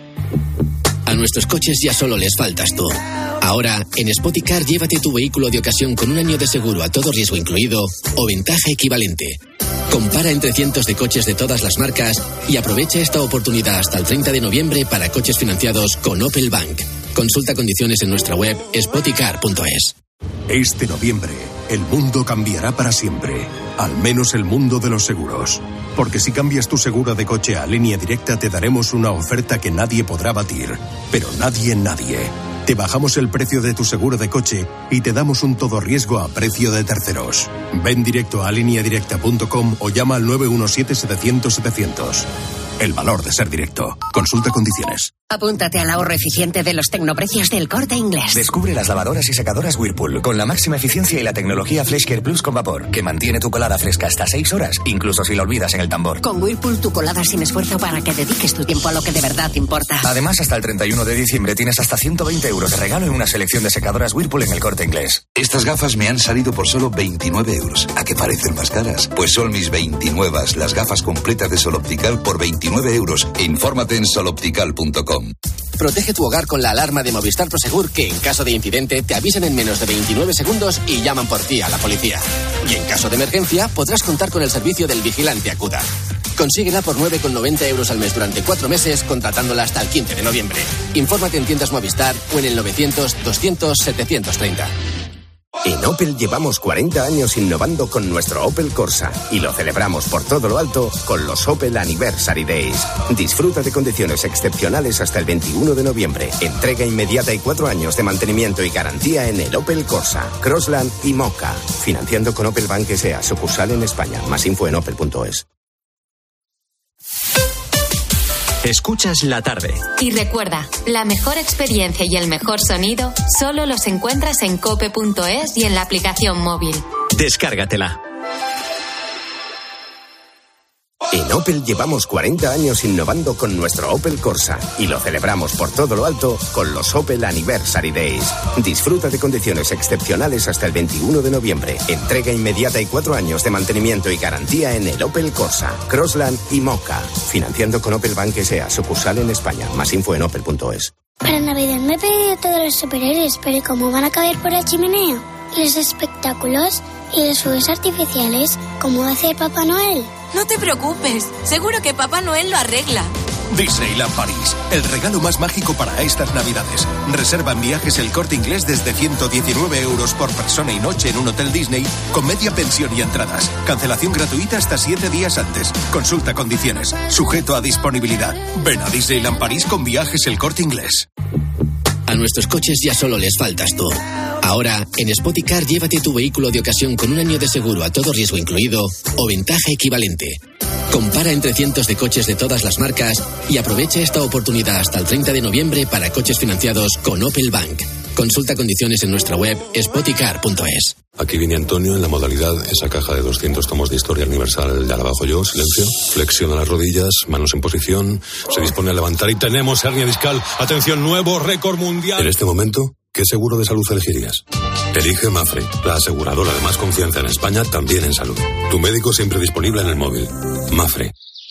A nuestros coches ya solo les faltas tú. Ahora, en Spoticar, llévate tu vehículo de ocasión con un año de seguro a todo riesgo incluido o ventaja equivalente. Compara entre cientos de coches de todas las marcas y aprovecha esta oportunidad hasta el treinta de noviembre para coches financiados con Opel Bank. Consulta condiciones en nuestra web spoticar punto es. Este noviembre, el mundo cambiará para siempre. Al menos el mundo de los seguros. Porque si cambias tu seguro de coche a Línea Directa, te daremos una oferta que nadie podrá batir. Pero nadie, nadie. Te bajamos el precio de tu seguro de coche y te damos un todo riesgo a precio de terceros. Ven directo a línea directa punto com o llama al nueve uno siete, setecientos, setecientos. El valor de ser directo. Consulta condiciones. Apúntate al ahorro eficiente de los tecnoprecios del Corte Inglés. Descubre las lavadoras y secadoras Whirlpool con la máxima eficiencia y la tecnología FreshCare Plus con vapor, que mantiene tu colada fresca hasta seis horas, incluso si la olvidas en el tambor. Con Whirlpool tu colada sin esfuerzo para que dediques tu tiempo a lo que de verdad importa. Además, hasta el treinta y uno de diciembre tienes hasta ciento veinte euros de regalo en una selección de secadoras Whirlpool en el Corte Inglés. Estas gafas me han salido por solo veintinueve euros. ¿A qué parecen más caras? Pues son mis veintinueve, las gafas completas de Sol Optical por veintinueve euros. Infórmate en sol optical punto com. Protege tu hogar con la alarma de Movistar Prosegur, que en caso de incidente te avisan en menos de veintinueve segundos y llaman por ti a la policía. Y en caso de emergencia podrás contar con el servicio del vigilante Acuda. Consíguela por nueve con noventa euros al mes durante cuatro meses, contratándola hasta el quince de noviembre. Infórmate en tiendas Movistar o en el novecientos, doscientos, setecientos treinta. En Opel llevamos cuarenta años innovando con nuestro Opel Corsa y lo celebramos por todo lo alto con los Opel Anniversary Days. Disfruta de condiciones excepcionales hasta el veintiuno de noviembre. Entrega inmediata y cuatro años de mantenimiento y garantía en el Opel Corsa, Crossland y Mocha. Financiando con Opel Bank S A, sucursal en España. Más info en opel punto es. Escuchas La Tarde. Y recuerda, la mejor experiencia y el mejor sonido solo los encuentras en cope punto es y en la aplicación móvil. Descárgatela. En Opel llevamos cuarenta años innovando con nuestro Opel Corsa y lo celebramos por todo lo alto con los Opel Anniversary Days. Disfruta de condiciones excepcionales hasta el veintiuno de noviembre. Entrega inmediata y cuatro años de mantenimiento y garantía en el Opel Corsa, Crossland y Mocha. Financiando con Opel Bank S A, sucursal en España. Más info en opel punto es. Para Navidad me he pedido todos los superhéroes, pero ¿cómo van a caber por la chimenea? ¿Y los espectáculos? ¿Y los fuegos artificiales? ¿Cómo va a hacer Papá Noel? No te preocupes, seguro que Papá Noel lo arregla. Disneyland París, el regalo más mágico para estas Navidades. Reserva en Viajes El Corte Inglés desde ciento diecinueve euros por persona y noche en un hotel Disney con media pensión y entradas. Cancelación gratuita hasta siete días antes. Consulta condiciones. Sujeto a disponibilidad. Ven a Disneyland París con Viajes El Corte Inglés. A nuestros coches ya solo les faltas tú. Ahora, en Spoticar, llévate tu vehículo de ocasión con un año de seguro a todo riesgo incluido o ventaja equivalente. Compara entre cientos de coches de todas las marcas y aprovecha esta oportunidad hasta el treinta de noviembre para coches financiados con Opel Bank. Consulta condiciones en nuestra web spoticar punto es. Aquí viene Antonio en la modalidad, esa caja de doscientos tomos de historia universal. Ya la bajo yo, silencio. Flexiona las rodillas, manos en posición. Se dispone a levantar y tenemos hernia discal. Atención, nuevo récord mundial. En este momento, ¿qué seguro de salud elegirías? Elige Mafre, la aseguradora de más confianza en España, también en salud. Tu médico siempre disponible en el móvil. Mafre.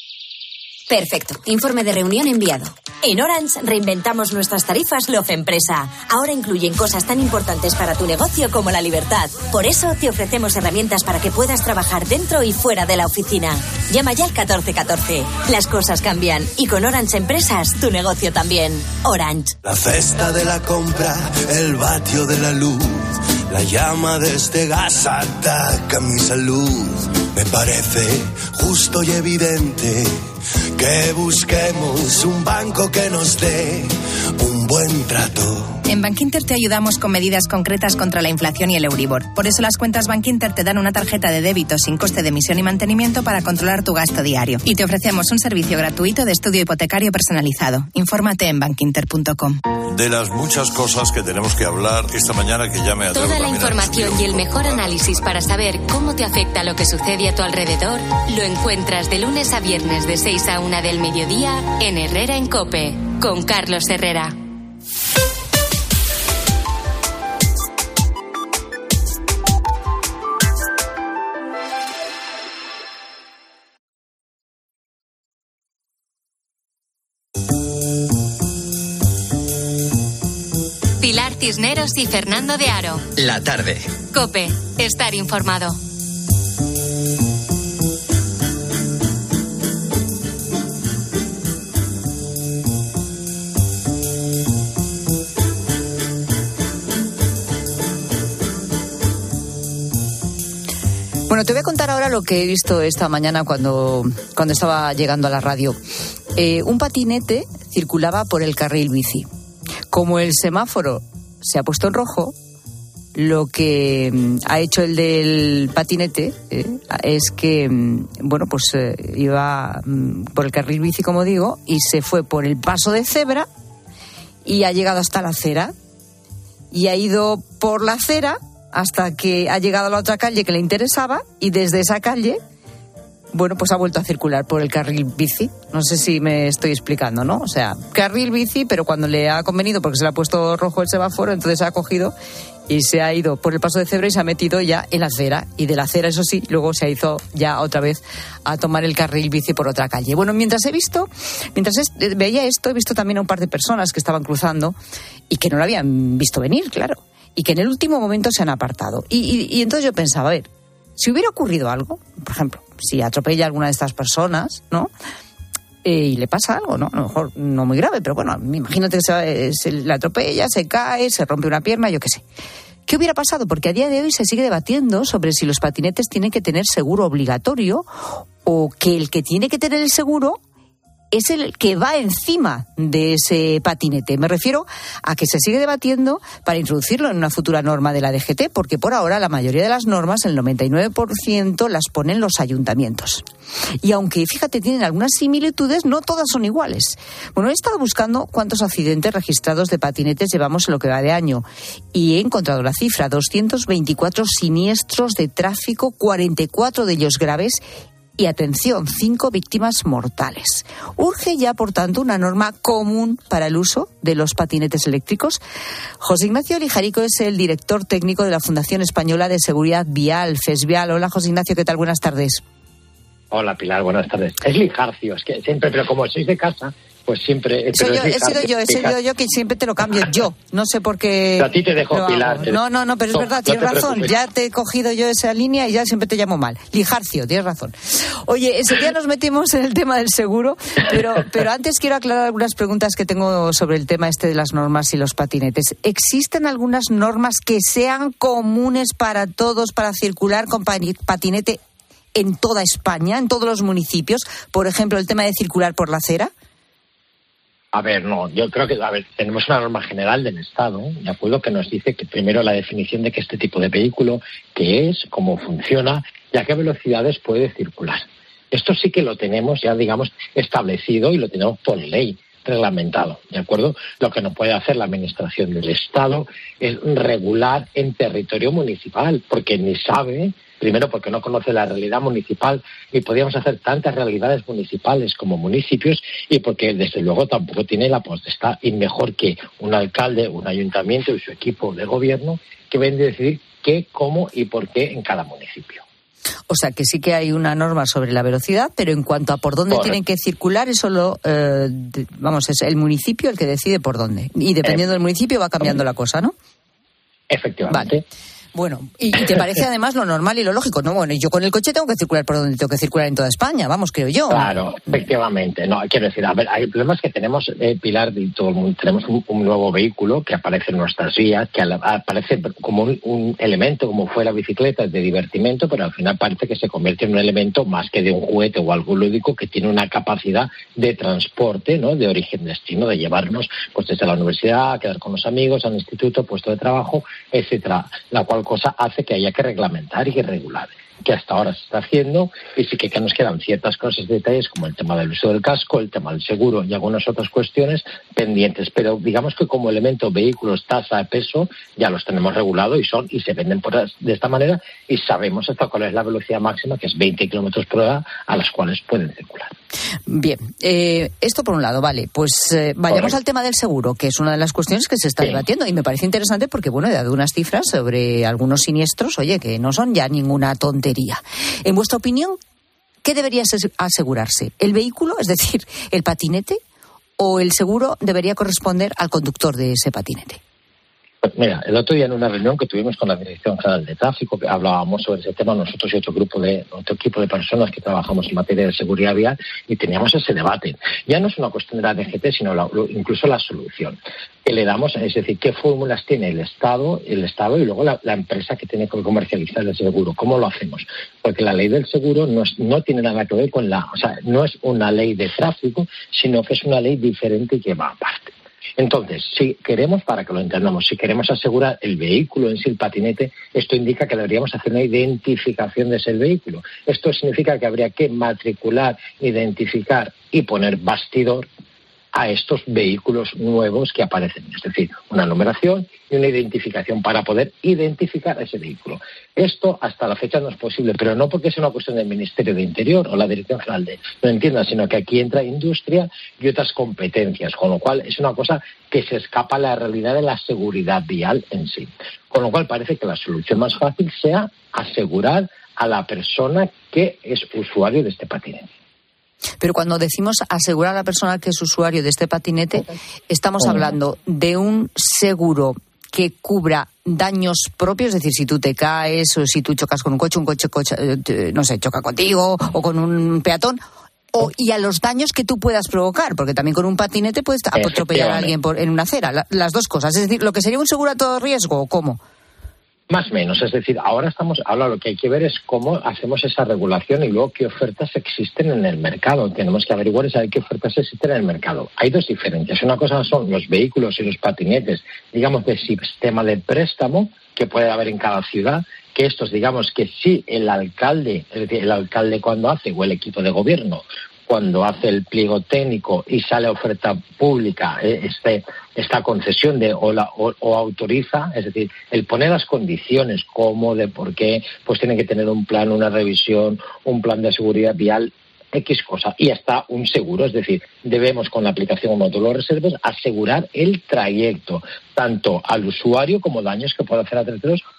Perfecto. Informe de reunión enviado. En Orange reinventamos nuestras tarifas Love Empresa. Ahora incluyen cosas tan importantes para tu negocio como la libertad. Por eso te ofrecemos herramientas para que puedas trabajar dentro y fuera de la oficina. Llama ya al catorce catorce. Las cosas cambian y con Orange Empresas tu negocio también. Orange. La cesta de la compra, el vatio de la luz, la llama de este gas ataca mi salud. Me parece justo y evidente que busquemos un banco que nos dé un buen trato. En Bankinter te ayudamos con medidas concretas contra la inflación y el Euribor. Por eso las cuentas Bankinter te dan una tarjeta de débito sin coste de emisión y mantenimiento para controlar tu gasto diario. Y te ofrecemos un servicio gratuito de estudio hipotecario personalizado. Infórmate en bankinter punto com. De las muchas cosas que tenemos que hablar esta mañana, que ya me atrevo Toda la también a información y el mejor análisis para saber cómo te afecta lo que sucede a tu alrededor lo encuentras de lunes a viernes de seis a una del mediodía en Herrera en COPE con Carlos Herrera. Pilar Cisneros y Fernando de Aro. La tarde. COPE. Estar informado. Bueno, te voy a contar ahora lo que he visto esta mañana cuando, cuando estaba llegando a la radio. Eh, un patinete circulaba por el carril bici. Como el semáforo se ha puesto en rojo, lo que mm, ha hecho el del patinete eh, es que, mm, bueno, pues eh, iba mm, por el carril bici, como digo, y se fue por el paso de cebra y ha llegado hasta la acera. Y ha ido por la acera hasta que ha llegado a la otra calle que le interesaba y desde esa calle, bueno, pues ha vuelto a circular por el carril bici. No sé si me estoy explicando, ¿no? O sea, carril bici, pero cuando le ha convenido, porque se le ha puesto rojo el semáforo, entonces ha cogido y se ha ido por el paso de cebra y se ha metido ya en la acera. Y de la acera, eso sí, luego se ha ido ya otra vez a tomar el carril bici por otra calle. Bueno, mientras he visto, mientras es, veía esto, he visto también a un par de personas que estaban cruzando y que no lo habían visto venir, claro. Y que en el último momento se han apartado. Y, y, y entonces yo pensaba, a ver, si hubiera ocurrido algo, por ejemplo, si atropella a alguna de estas personas, ¿no? Eh, y le pasa algo, ¿no? A lo mejor no muy grave, pero bueno, imagínate que se, se le atropella, se cae, se rompe una pierna, yo qué sé. ¿Qué hubiera pasado? Porque a día de hoy se sigue debatiendo sobre si los patinetes tienen que tener seguro obligatorio o que el que tiene que tener el seguro es el que va encima de ese patinete. Me refiero a que se sigue debatiendo para introducirlo en una futura norma de la D G T, porque por ahora la mayoría de las normas, el noventa y nueve por ciento, las ponen los ayuntamientos. Y aunque, fíjate, tienen algunas similitudes, no todas son iguales. Bueno, he estado buscando cuántos accidentes registrados de patinetes llevamos en lo que va de año y he encontrado la cifra, doscientos veinticuatro siniestros de tráfico, cuarenta y cuatro de ellos graves. Y atención, cinco víctimas mortales. Urge ya, por tanto, una norma común para el uso de los patinetes eléctricos. José Ignacio Lijarico es el director técnico de la Fundación Española de Seguridad Vial, FESVIAL. Hola, José Ignacio, ¿qué tal? Buenas tardes. Hola Pilar, buenas tardes. Es Lijarcio, es que siempre, pero como sois de casa, pues siempre... Soy yo, he sido yo, he sido yo que siempre te lo cambio yo. No sé por qué... A ti te dejo, Pilar. Te... No, no, no, pero es no, verdad, tienes no razón. Preocupes. Ya te he cogido yo esa línea y ya siempre te llamo mal. Lijarcio, tienes razón. Oye, enseguida nos metimos en el tema del seguro, pero, pero antes quiero aclarar algunas preguntas que tengo sobre el tema este de las normas y los patinetes. ¿Existen algunas normas que sean comunes para todos para circular con patinete en toda España, en todos los municipios? Por ejemplo, el tema de circular por la acera. A ver, no, yo creo que, a ver, tenemos una norma general del Estado, de acuerdo, que nos dice que primero la definición de que este tipo de vehículo, qué es, cómo funciona y a qué velocidades puede circular. Esto sí que lo tenemos ya, digamos, establecido y lo tenemos por ley reglamentado, ¿de acuerdo? Lo que no puede hacer la Administración del Estado es regular en territorio municipal, porque ni sabe... Primero, porque no conoce la realidad municipal y podríamos hacer tantas realidades municipales como municipios, y porque, desde luego, tampoco tiene la potestad, y mejor que un alcalde, un ayuntamiento y su equipo de gobierno que ven de decidir qué, cómo y por qué en cada municipio. O sea, que sí que hay una norma sobre la velocidad, pero en cuanto a por dónde Correcto. Tienen que circular, eso lo, eh, vamos, es el municipio el que decide por dónde. Y dependiendo eh, del municipio va cambiando la cosa, ¿no? Efectivamente. Vale. Bueno, y, y te parece además lo normal y lo lógico, ¿no? Bueno, yo con el coche tengo que circular por donde tengo que circular en toda España, vamos, creo yo. Claro, efectivamente. No, quiero decir, a ver, hay problemas que tenemos, eh, Pilar, y todo el mundo, tenemos un, un nuevo vehículo que aparece en nuestras vías, que aparece como un, un elemento, como fue la bicicleta, de divertimento, pero al final parece que se convierte en un elemento más que de un juguete o algo lúdico, que tiene una capacidad de transporte, ¿no? De origen-destino, de llevarnos pues desde la universidad, a quedar con los amigos, al instituto, puesto de trabajo, etcétera. La cual cosa hace que haya que reglamentar y que regular, que hasta ahora se está haciendo, y sí que, que nos quedan ciertas cosas, detalles como el tema del uso del casco, el tema del seguro y algunas otras cuestiones pendientes, pero digamos que como elemento vehículos, tasa, peso, ya los tenemos regulados y son y se venden por, de esta manera, y sabemos hasta cuál es la velocidad máxima, que es veinte kilómetros por hora, a las cuales pueden circular. Bien, eh, esto por un lado, vale, pues eh, vayamos Correcto. Al tema del seguro, que es una de las cuestiones que se está sí. debatiendo, y me parece interesante porque, bueno, he dado unas cifras sobre algunos siniestros, oye, que no son ya ninguna tontería. En vuestra opinión, ¿qué debería asegurarse? ¿El vehículo, es decir, el patinete, o el seguro debería corresponder al conductor de ese patinete? Pues mira, el otro día en una reunión que tuvimos con la Dirección General de Tráfico, que hablábamos sobre ese tema, nosotros y otro grupo de otro equipo de personas que trabajamos en materia de seguridad vial, y teníamos ese debate. Ya no es una cuestión de la D G T, sino la, incluso la solución que le damos, es decir, qué fórmulas tiene el Estado, el Estado y luego la, la empresa que tiene que comercializar el seguro. ¿Cómo lo hacemos? Porque la ley del seguro no, es, no tiene nada que ver con la, o sea, no es una ley de tráfico, sino que es una ley diferente que va aparte. Entonces, si queremos, para que lo entendamos, si queremos asegurar el vehículo en sí, el patinete, esto indica que deberíamos hacer una identificación de ese vehículo. Esto significa que habría que matricular, identificar y poner bastidor a estos vehículos nuevos que aparecen. Es decir, una numeración y una identificación para poder identificar a ese vehículo. Esto hasta la fecha no es posible, pero no porque sea una cuestión del Ministerio de Interior o la Dirección General de... No entiendan, sino que aquí entra industria y otras competencias, con lo cual es una cosa que se escapa a la realidad de la seguridad vial en sí. Con lo cual parece que la solución más fácil sea asegurar a la persona que es usuario de este patinete. Pero cuando decimos asegurar a la persona que es usuario de este patinete, estamos hablando de un seguro que cubra daños propios, es decir, si tú te caes o si tú chocas con un coche, un coche, coche no sé, choca contigo o con un peatón, o, y a los daños que tú puedas provocar, porque también con un patinete puedes atropellar a alguien por, en una acera, la, las dos cosas, es decir, lo que sería un seguro a todo riesgo, ¿o cómo? Más o menos, es decir, ahora estamos, ahora lo que hay que ver es cómo hacemos esa regulación y luego qué ofertas existen en el mercado. Tenemos que averiguar y saber qué ofertas existen en el mercado. Hay dos diferencias. Una cosa son los vehículos y los patinetes, digamos, de sistema de préstamo que puede haber en cada ciudad, que estos, digamos, que sí el alcalde, es decir, el alcalde cuando hace, o el equipo de gobierno, cuando hace el pliego técnico y sale a oferta pública eh, este, esta concesión de o, la, o, o autoriza, es decir, el poner las condiciones, cómo, de por qué, pues tienen que tener un plan, una revisión, un plan de seguridad vial, X cosa, y hasta un seguro, es decir, debemos con la aplicación o módulo de reservas asegurar el trayecto, tanto al usuario como daños que pueda hacer a terceros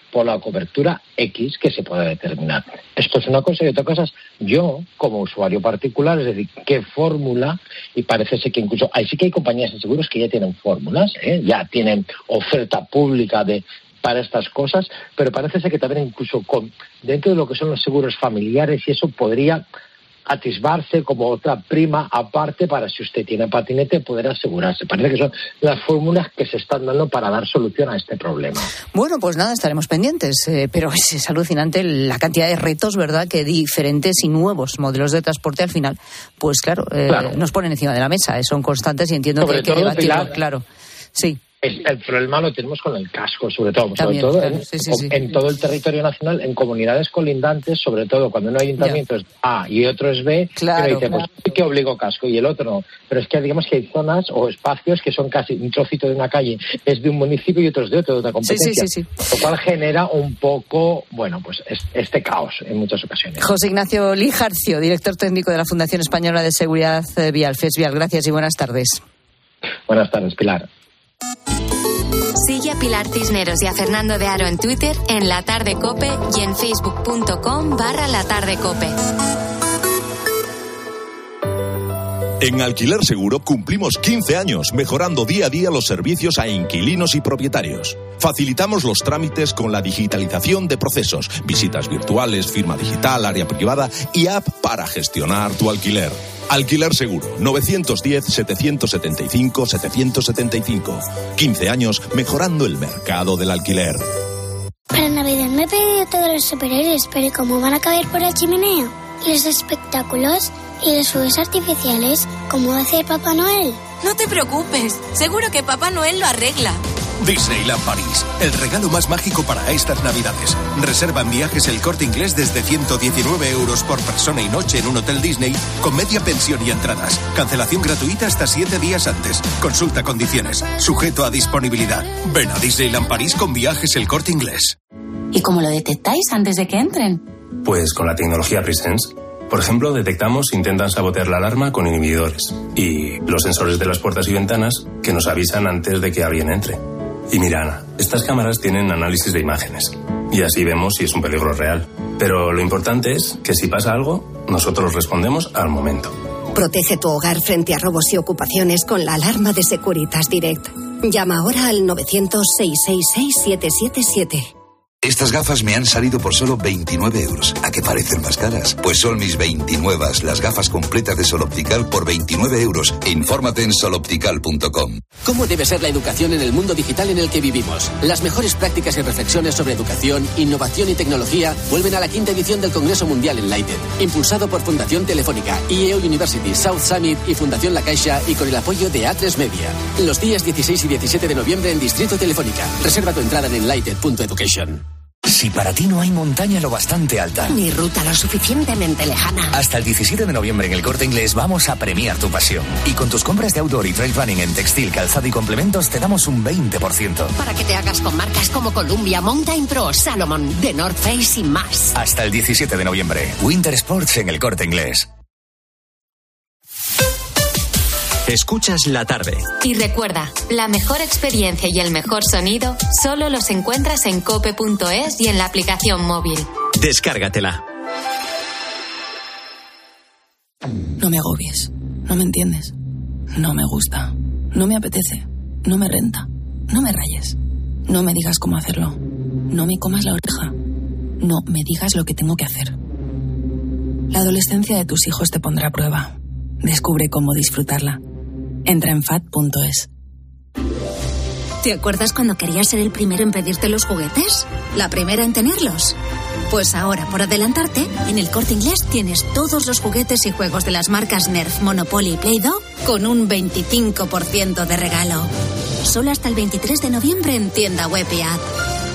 por la cobertura X que se pueda determinar. Esto es una cosa, y otra cosa es yo, como usuario particular, es decir, qué fórmula, y parece ser que incluso, ahí sí que hay compañías de seguros que ya tienen fórmulas, ¿eh? ya tienen oferta pública de para estas cosas, pero parece ser que también incluso con dentro de lo que son los seguros familiares y eso podría atisbarse como otra prima aparte para si usted tiene patinete poder asegurarse. Parece que son las fórmulas que se están dando para dar solución a este problema. Bueno, pues nada, estaremos pendientes, eh, pero es, es alucinante la cantidad de retos, ¿verdad?, que diferentes y nuevos modelos de transporte al final, pues claro, eh, claro. nos ponen encima de la mesa, eh, son constantes y entiendo Sobre que hay que debatirlo, claro. Sí. El, el problema lo tenemos con el casco, sobre todo, También, sobre todo claro, en, sí, sí, sí. en todo el territorio nacional, en comunidades colindantes, sobre todo cuando un ayuntamiento es A y otro es B, claro, pero dice, claro. pues sí que obligo casco y el otro no. Pero es que digamos que hay zonas o espacios que son casi un trocito de una calle, es de un municipio y otro es de otro, de otra competencia. Sí, sí, sí, sí. Lo cual genera un poco, bueno, pues este caos en muchas ocasiones. José Ignacio Lijarcio, director técnico de la Fundación Española de Seguridad Vial, FESVIAL. Gracias y buenas tardes. Buenas tardes, Pilar. Sigue a Pilar Cisneros y a Fernando de Aro en Twitter, en La Tarde Cope y en facebook.com barra La Tarde Cope. En Alquiler Seguro cumplimos quince años mejorando día a día los servicios a inquilinos y propietarios. Facilitamos los trámites con la digitalización de procesos, visitas virtuales, firma digital, área privada y app para gestionar tu alquiler. Alquiler Seguro, nueve uno cero, siete siete cinco, siete siete cinco. quince años mejorando el mercado del alquiler. Para Navidad me he pedido todos los superhéroes, pero ¿cómo van a caber por la chimenea? ¿Y los espectáculos? ¿Y los fuegos artificiales? ¿Cómo va a hacer Papá Noel? No te preocupes, seguro que Papá Noel lo arregla. Disneyland París, el regalo más mágico para estas Navidades. Reserva en Viajes El Corte Inglés desde ciento diecinueve euros por persona y noche en un hotel Disney con media pensión y entradas. Cancelación gratuita hasta siete días antes. Consulta condiciones. Sujeto a disponibilidad. Ven a Disneyland París con Viajes El Corte Inglés. ¿Y cómo lo detectáis antes de que entren? Pues con la tecnología Presence. Por ejemplo, detectamos si intentan sabotear la alarma con inhibidores y los sensores de las puertas y ventanas que nos avisan antes de que alguien entre. Y mira, Ana, estas cámaras tienen análisis de imágenes y así vemos si es un peligro real. Pero lo importante es que si pasa algo, nosotros respondemos al momento. Protege tu hogar frente a robos y ocupaciones con la alarma de Securitas Direct. Llama ahora al nueve cero cero, seis seis seis, siete siete siete. Estas gafas me han salido por solo veintinueve euros. ¿A qué parecen más caras? Pues son mis veintinueve, las gafas completas de Sol Optical por veintinueve euros. Infórmate en sol optical punto com. ¿Cómo debe ser la educación en el mundo digital en el que vivimos? Las mejores prácticas y reflexiones sobre educación, innovación y tecnología vuelven a la quinta edición del Congreso Mundial Enlighted, impulsado por Fundación Telefónica, I E O University, South Summit y Fundación La Caixa y con el apoyo de A tres Media. Los días dieciséis y diecisiete de noviembre en Distrito Telefónica. Reserva tu entrada en enlighted punto education. Si para ti no hay montaña lo bastante alta, ni ruta lo suficientemente lejana, hasta el diecisiete de noviembre en El Corte Inglés vamos a premiar tu pasión. Y con tus compras de outdoor y trail running en textil, calzado y complementos te damos un veinte por ciento. Para que te hagas con marcas como Columbia, Mountain Pro, Salomon, The North Face y más. Hasta el diecisiete de noviembre. Winter Sports en El Corte Inglés. Escuchas La Tarde. Y recuerda, la mejor experiencia y el mejor sonido solo los encuentras en cope punto es y en la aplicación móvil. Descárgatela. No me agobies. No me entiendes. No me gusta. No me apetece. No me renta. No me rayes. No me digas cómo hacerlo. No me comas la oreja. No me digas lo que tengo que hacer. La adolescencia de tus hijos te pondrá a prueba. Descubre cómo disfrutarla. Entra en fat punto es. ¿Te acuerdas cuando querías ser el primero en pedirte los juguetes? ¿La primera en tenerlos? Pues ahora, por adelantarte, en El Corte Inglés tienes todos los juguetes y juegos de las marcas Nerf, Monopoly y Play-Doh con un veinticinco por ciento de regalo. Solo hasta el veintitrés de noviembre en tienda web y app.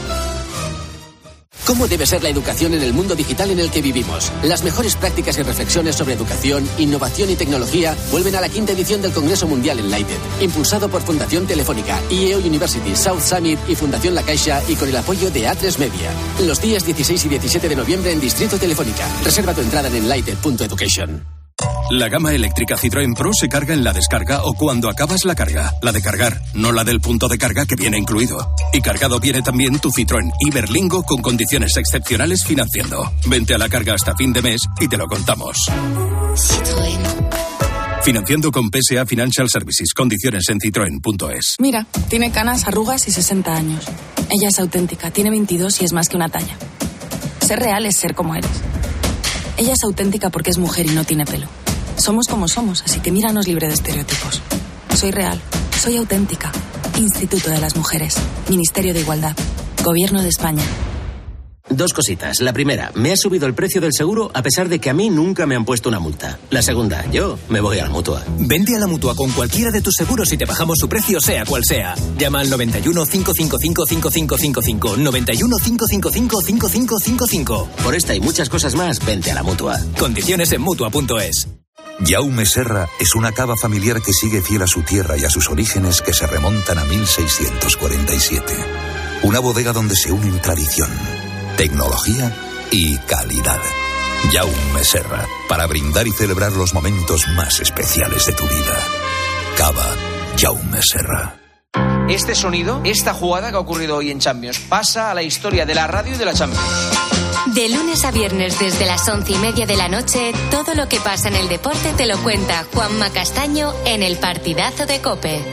¿Cómo debe ser la educación en el mundo digital en el que vivimos? Las mejores prácticas y reflexiones sobre educación, innovación y tecnología vuelven a la quinta edición del Congreso Mundial Enlighted, impulsado por Fundación Telefónica, I E O University, South Summit y Fundación La Caixa y con el apoyo de A tres Media. Los días dieciséis y diecisiete de noviembre en Distrito Telefónica. Reserva tu entrada en enlighted punto education. La gama eléctrica Citroën Pro se carga en la descarga o cuando acabas la carga. La de cargar, no la del punto de carga que viene incluido. Y cargado viene también tu Citroën Iberlingo con condiciones excepcionales financiando. Vente a la carga hasta fin de mes y te lo contamos. Citroën. Financiando con P S A Financial Services. Condiciones en citroen punto es. Mira, tiene canas, arrugas y sesenta años. Ella es auténtica, tiene veintidós y es más que una talla. Ser real es ser como eres. Ella es auténtica porque es mujer y no tiene pelo. Somos como somos, así que míranos libre de estereotipos. Soy real, soy auténtica. Instituto de las Mujeres, Ministerio de Igualdad, Gobierno de España. Dos cositas. La primera, me ha subido el precio del seguro a pesar de que a mí nunca me han puesto una multa. La segunda, yo me voy a la Mutua. Vente a la Mutua con cualquiera de tus seguros y te bajamos su precio sea cual sea. Llama al noventa y uno, cinco cinco cinco, cinco cinco cinco cinco. noventa y uno, cinco cinco cinco, cinco cinco cinco cinco. Por esta y muchas cosas más, vente a la Mutua. Condiciones en Mutua punto es. Jaume Serra es una cava familiar que sigue fiel a su tierra y a sus orígenes que se remontan a mil seiscientos cuarenta y siete. Una bodega donde se unen tradición, tecnología y calidad. Jaume Serra, para brindar y celebrar los momentos más especiales de tu vida. Cava Jaume Serra. Este sonido, esta jugada que ha ocurrido hoy en Champions, pasa a la historia de la radio y de la Champions. De lunes a viernes desde las once y media de la noche, todo lo que pasa en el deporte te lo cuenta Juanma Castaño en El Partidazo de COPE.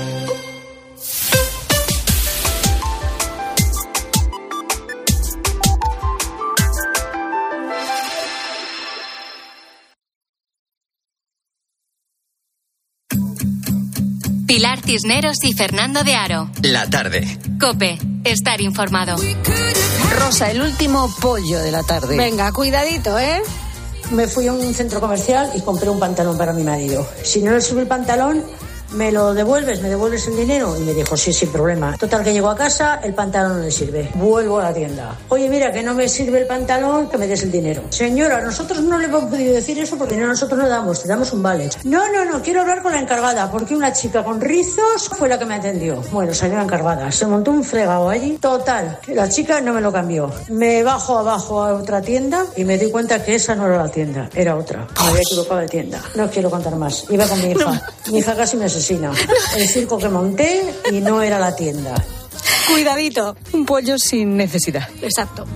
Pilar Cisneros y Fernando de Aro. La tarde. COPE. Estar informado. Rosa, el último pollo de la tarde. Venga, cuidadito, ¿eh? Me fui a un centro comercial y compré un pantalón para mi marido. Si no le sube el pantalón, ¿me lo devuelves? ¿Me devuelves el dinero? Y me dijo, sí, sin problema. Total, que llego a casa, el pantalón no le sirve. Vuelvo a la tienda. Oye, mira, que no me sirve el pantalón, que me des el dinero. Señora, nosotros no le hemos podido decir eso porque no, nosotros no damos, te damos un vale. No, no, no, quiero hablar con la encargada, porque una chica con rizos fue la que me atendió. Bueno, salió la encargada, se montó un fregado allí. Total, que la chica no me lo cambió. Me bajo abajo a otra tienda y me di cuenta que esa no era la tienda, era otra. Me había equivocado de tienda. No quiero contar más. Iba con mi hija. No. Mi hija casi me asesina. El circo que monté y no era la tienda. Cuidadito, un pollo sin necesidad. Exacto.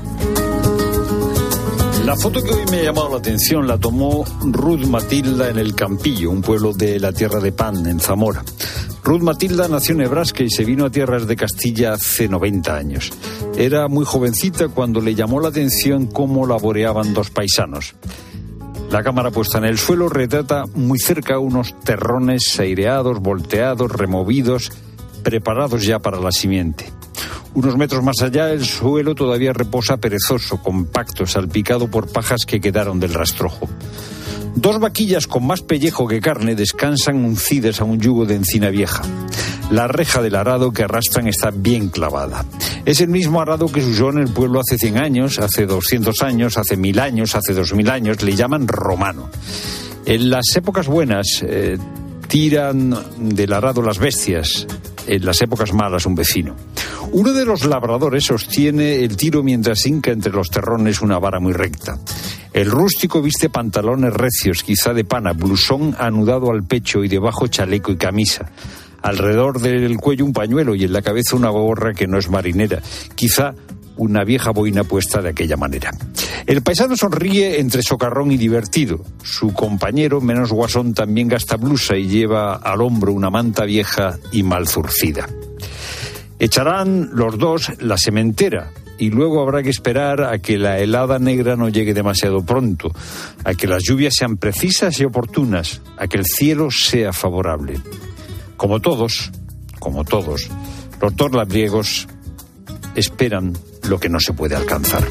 La foto que hoy me ha llamado la atención la tomó Ruth Matilda en El Campillo, un pueblo de la Tierra de Pan, en Zamora. Ruth Matilda nació en Nebraska y se vino a tierras de Castilla hace noventa años. Era muy jovencita cuando le llamó la atención cómo laboreaban dos paisanos. La cámara puesta en el suelo retrata muy cerca unos terrones aireados, volteados, removidos, preparados ya para la simiente. Unos metros más allá, el suelo todavía reposa perezoso, compacto, salpicado por pajas que quedaron del rastrojo. Dos vaquillas con más pellejo que carne descansan uncidas a un yugo de encina vieja. La reja del arado que arrastran está bien clavada. Es el mismo arado que se usó en el pueblo hace cien años, hace doscientos años, hace mil años, hace dos mil años. Le llaman romano. En las épocas buenas eh, tiran del arado las bestias. En las épocas malas un vecino. Uno de los labradores sostiene el tiro mientras hinca entre los terrones una vara muy recta. El rústico viste pantalones recios, quizá de pana, blusón anudado al pecho y debajo chaleco y camisa. Alrededor del cuello un pañuelo y en la cabeza una gorra que no es marinera, quizá una vieja boina puesta de aquella manera. El paisano sonríe entre socarrón y divertido. Su compañero, menos guasón, también gasta blusa y lleva al hombro una manta vieja y mal zurcida. Echarán los dos la sementera y luego habrá que esperar a que la helada negra no llegue demasiado pronto, a que las lluvias sean precisas y oportunas, a que el cielo sea favorable. Como todos, como todos, los dos labriegos esperan lo que no se puede alcanzar.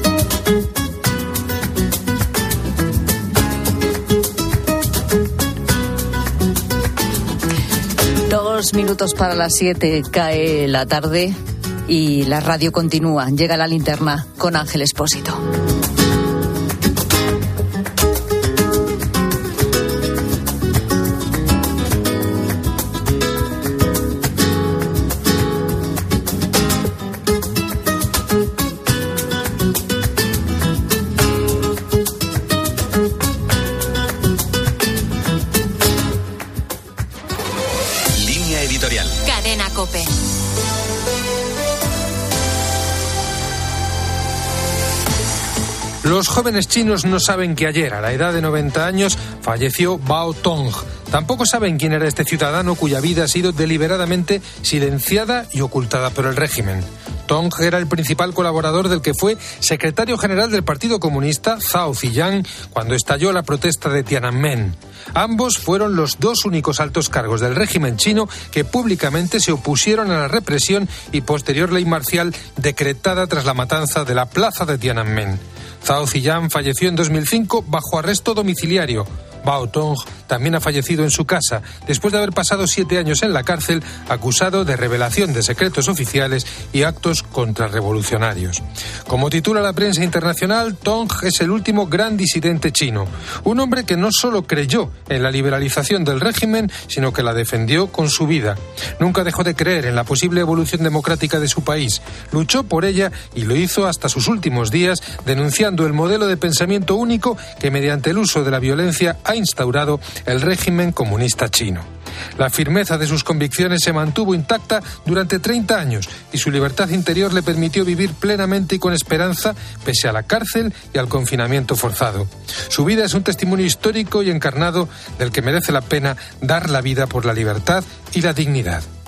Dos minutos para las siete, cae la tarde y la radio continúa. Llega la linterna con Ángel Expósito. Los jóvenes chinos no saben que ayer, a la edad de noventa años, falleció Bao Tong. Tampoco saben quién era este ciudadano cuya vida ha sido deliberadamente silenciada y ocultada por el régimen. Tong era el principal colaborador del que fue secretario general del Partido Comunista, Zhao Ziyang, cuando estalló la protesta de Tiananmen. Ambos fueron los dos únicos altos cargos del régimen chino que públicamente se opusieron a la represión y posterior ley marcial decretada tras la matanza de la plaza de Tiananmen. Zhao Ziyang falleció en dos mil cinco bajo arresto domiciliario. Bao Tong también ha fallecido en su casa después de haber pasado siete años en la cárcel acusado de revelación de secretos oficiales y actos contrarrevolucionarios. Como titula la prensa internacional, Tong es el último gran disidente chino, un hombre que no solo creyó en la liberalización del régimen, sino que la defendió con su vida. Nunca dejó de creer en la posible evolución democrática de su país, luchó por ella y lo hizo hasta sus últimos días, denunciando el modelo de pensamiento único que mediante el uso de la violencia ha instaurado el régimen comunista chino. La firmeza de sus convicciones se mantuvo intacta durante treinta años y su libertad interior le permitió vivir plenamente y con esperanza pese a la cárcel y al confinamiento forzado. Su vida es un testimonio histórico y encarnado del que merece la pena dar la vida por la libertad y la dignidad.